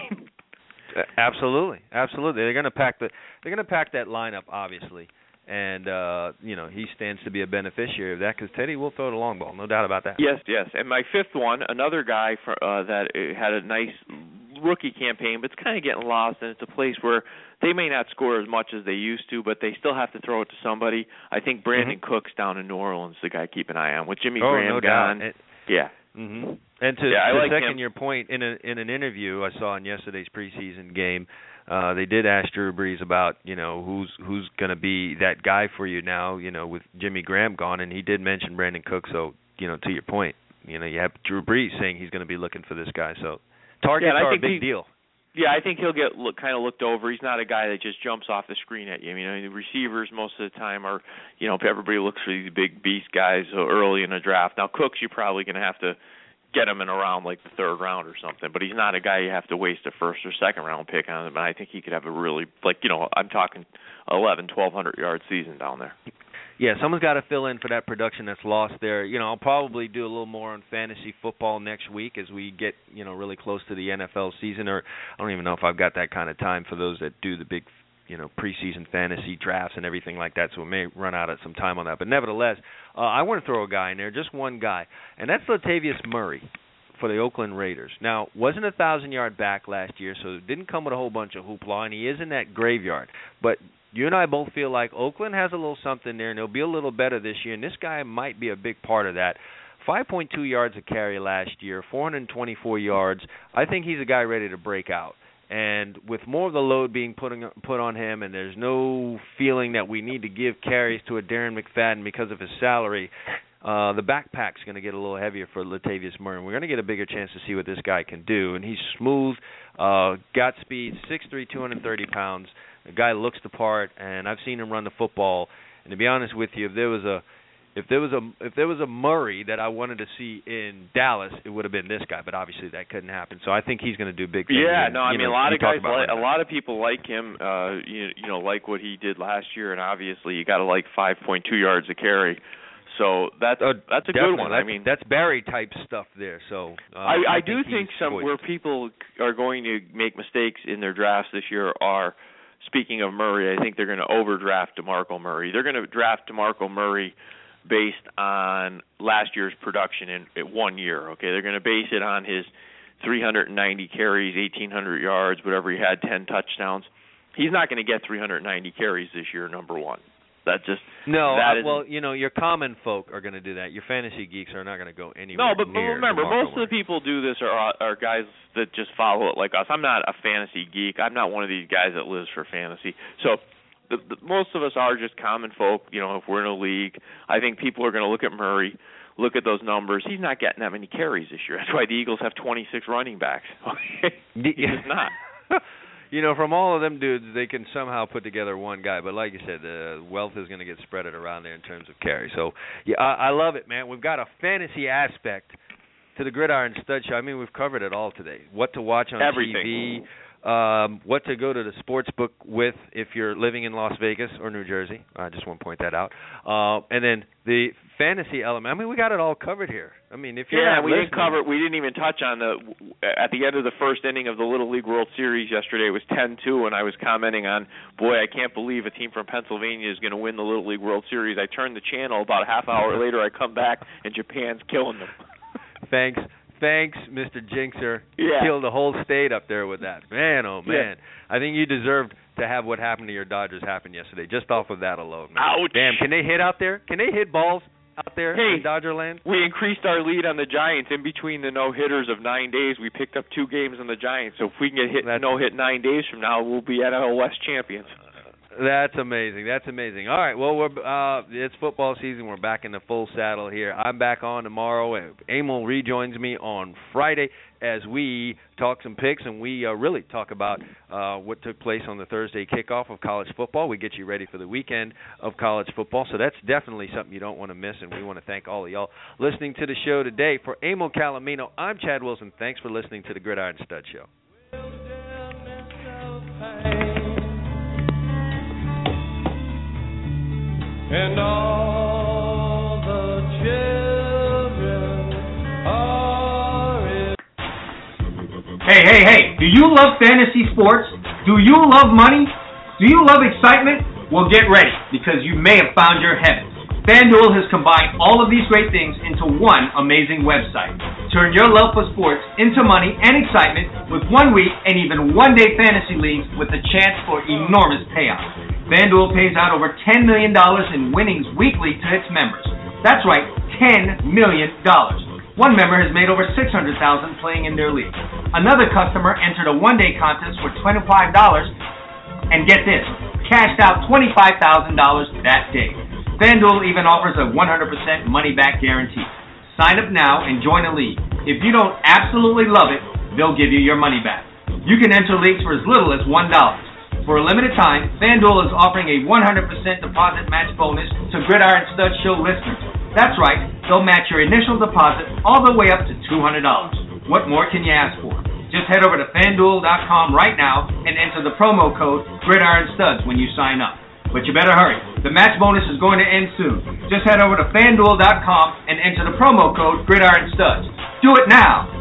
Absolutely, absolutely. They're going to pack the they're going to pack that lineup, obviously, and uh, you know he stands to be a beneficiary of that because Teddy will throw the long ball, no doubt about that. Yes, yes. And my fifth one, another guy for, uh, that had a nice rookie campaign, but it's kind of getting lost, and it's a place where they may not score as much as they used to, but they still have to throw it to somebody. I think Brandon mm-hmm. Cooks down in New Orleans, the guy to keep an eye on with Jimmy oh, Graham no gone. Doubt. It, yeah. Mm-hmm. And to, yeah, to like second him. your point, in a, in an interview I saw in yesterday's preseason game, uh, they did ask Drew Brees about, you know, who's who's going to be that guy for you now, you know, with Jimmy Graham gone, and he did mention Brandon Cooks. So, you know, to your point, you know, you have Drew Brees saying he's going to be looking for this guy. So targets yeah, are a big he, deal. Yeah, I think he'll get look, kind of looked over. He's not a guy that just jumps off the screen at you. I mean, I mean, the receivers most of the time are, you know, everybody looks for these big beast guys early in the draft. Now, Cooks, you're probably going to have to get him in around like the third round or something, but he's not a guy you have to waste a first or second round pick on him. And I think he could have a really, like, you know, I'm talking eleven, twelve hundred yard season down there. Yeah, someone's got to fill in for that production that's lost there. You know, I'll probably do a little more on fantasy football next week as we get, you know, really close to the N F L season. Or I don't even know if I've got that kind of time for those that do the big, you know, preseason fantasy drafts and everything like that. So we may run out of some time on that. But nevertheless, uh, I want to throw a guy in there, just one guy, and that's Latavius Murray for the Oakland Raiders. Now, wasn't a thousand-yard back last year, so it didn't come with a whole bunch of hoopla, and he is in that graveyard. But you and I both feel like Oakland has a little something there, and they'll be a little better this year, and this guy might be a big part of that. five point two yards a carry last year, four hundred twenty-four yards. I think he's a guy ready to break out. And with more of the load being put on, put on him, and there's no feeling that we need to give carries to a Darren McFadden because of his salary, uh, the backpack's going to get a little heavier for Latavius Murray. We're going to get a bigger chance to see what this guy can do. And he's smooth, uh, got speed, six three, two hundred thirty pounds. The guy looks the part, and I've seen him run the football. And to be honest with you, if there was a if there was a if there was a Murray that I wanted to see in Dallas, it would have been this guy. But obviously that couldn't happen. So I think he's going to do big things. Yeah, and, no, I mean know, a lot of guys, like, like, a lot of people like him. Uh, you, you know, like what he did last year, and obviously you got to like five point two yards a carry. So that's uh, that's a good one. That's, I mean, that's Barry type stuff there. So uh, I, I, I do think, think some poised. where people are going to make mistakes in their drafts this year are. Speaking of Murray, I think they're going to overdraft DeMarco Murray. They're going to draft DeMarco Murray based on last year's production in, in one year. Okay, they're going to base it on his three hundred ninety carries, eighteen hundred yards, whatever he had, ten touchdowns. He's not going to get three hundred ninety carries this year. Number one, that just no. That uh, well, you know, your common folk are going to do that. Your fantasy geeks are not going to go anywhere. No, but, but near remember, DeMarco most Murray. of the people do this are are guys that just follow it like us. I'm not a fantasy geek. I'm not one of these guys that lives for fantasy. So. The, the, most of us are just common folk, you know, if we're in a league. I think people are going to look at Murray, look at those numbers. He's not getting that many carries this year. That's why the Eagles have twenty-six running backs. He's just not. You know, from all of them dudes, they can somehow put together one guy. But like you said, the wealth is going to get spread around there in terms of carry. So, yeah, I, I love it, man. We've got a fantasy aspect to the Gridiron Stud Show. I mean, we've covered it all today. What to watch on Everything. T V. Um, what to go to the sports book with if you're living in Las Vegas or New Jersey. I just want to point that out. Uh, and then the fantasy element. I mean, we got it all covered here. I mean, if you're yeah, not we listening, didn't cover. We didn't even touch on the at the end of the first inning of the Little League World Series yesterday. It was ten two, and I was commenting on, boy, I can't believe a team from Pennsylvania is going to win the Little League World Series. I turned the channel about a half hour later. I come back and Japan's killing them. Thanks. Thanks, Mister Jinxer. Yeah. Killed the whole state up there with that. Man, oh, man. Yeah. I think you deserved to have what happened to your Dodgers happen yesterday, just off of that alone, man. Ouch. Damn, can they hit out there? Can they hit balls out there Hey, in Dodger land? We increased our lead on the Giants in between the no-hitters of nine days. We picked up two games on the Giants. So if we can get hit That's- no-hit nine days from now, we'll be N F L West champions. That's amazing. That's amazing. All right, well, we're uh, it's football season. We're back in the full saddle here. I'm back on tomorrow. Emil rejoins me on Friday as we talk some picks, and we uh, really talk about uh, what took place on the Thursday kickoff of college football. We get you ready for the weekend of college football, so that's definitely something you don't want to miss, and we want to thank all of y'all listening to the show today. For Emil Calomino, I'm Chad Wilson. Thanks for listening to the Gridiron Stud Show. And all the children are in. Hey, hey, hey, do you love fantasy sports? Do you love money? Do you love excitement? Well, get ready, because you may have found your heaven. FanDuel has combined all of these great things into one amazing website. Turn your love for sports into money and excitement with one week and even one-day fantasy leagues with a chance for enormous payouts. FanDuel pays out over ten million dollars in winnings weekly to its members. That's right, ten million dollars. One member has made over six hundred thousand dollars playing in their league. Another customer entered a one-day contest for twenty-five dollars and get this, cashed out twenty-five thousand dollars that day. FanDuel even offers a one hundred percent money-back guarantee. Sign up now and join a league. If you don't absolutely love it, they'll give you your money back. You can enter leagues for as little as one dollar. For a limited time, FanDuel is offering a one hundred percent deposit match bonus to Gridiron Stud Show listeners. That's right, they'll match your initial deposit all the way up to two hundred dollars. What more can you ask for? Just head over to FanDuel dot com right now and enter the promo code Gridiron Studs when you sign up. But you better hurry. The match bonus is going to end soon. Just head over to FanDuel dot com and enter the promo code Gridiron Studs. Do it now.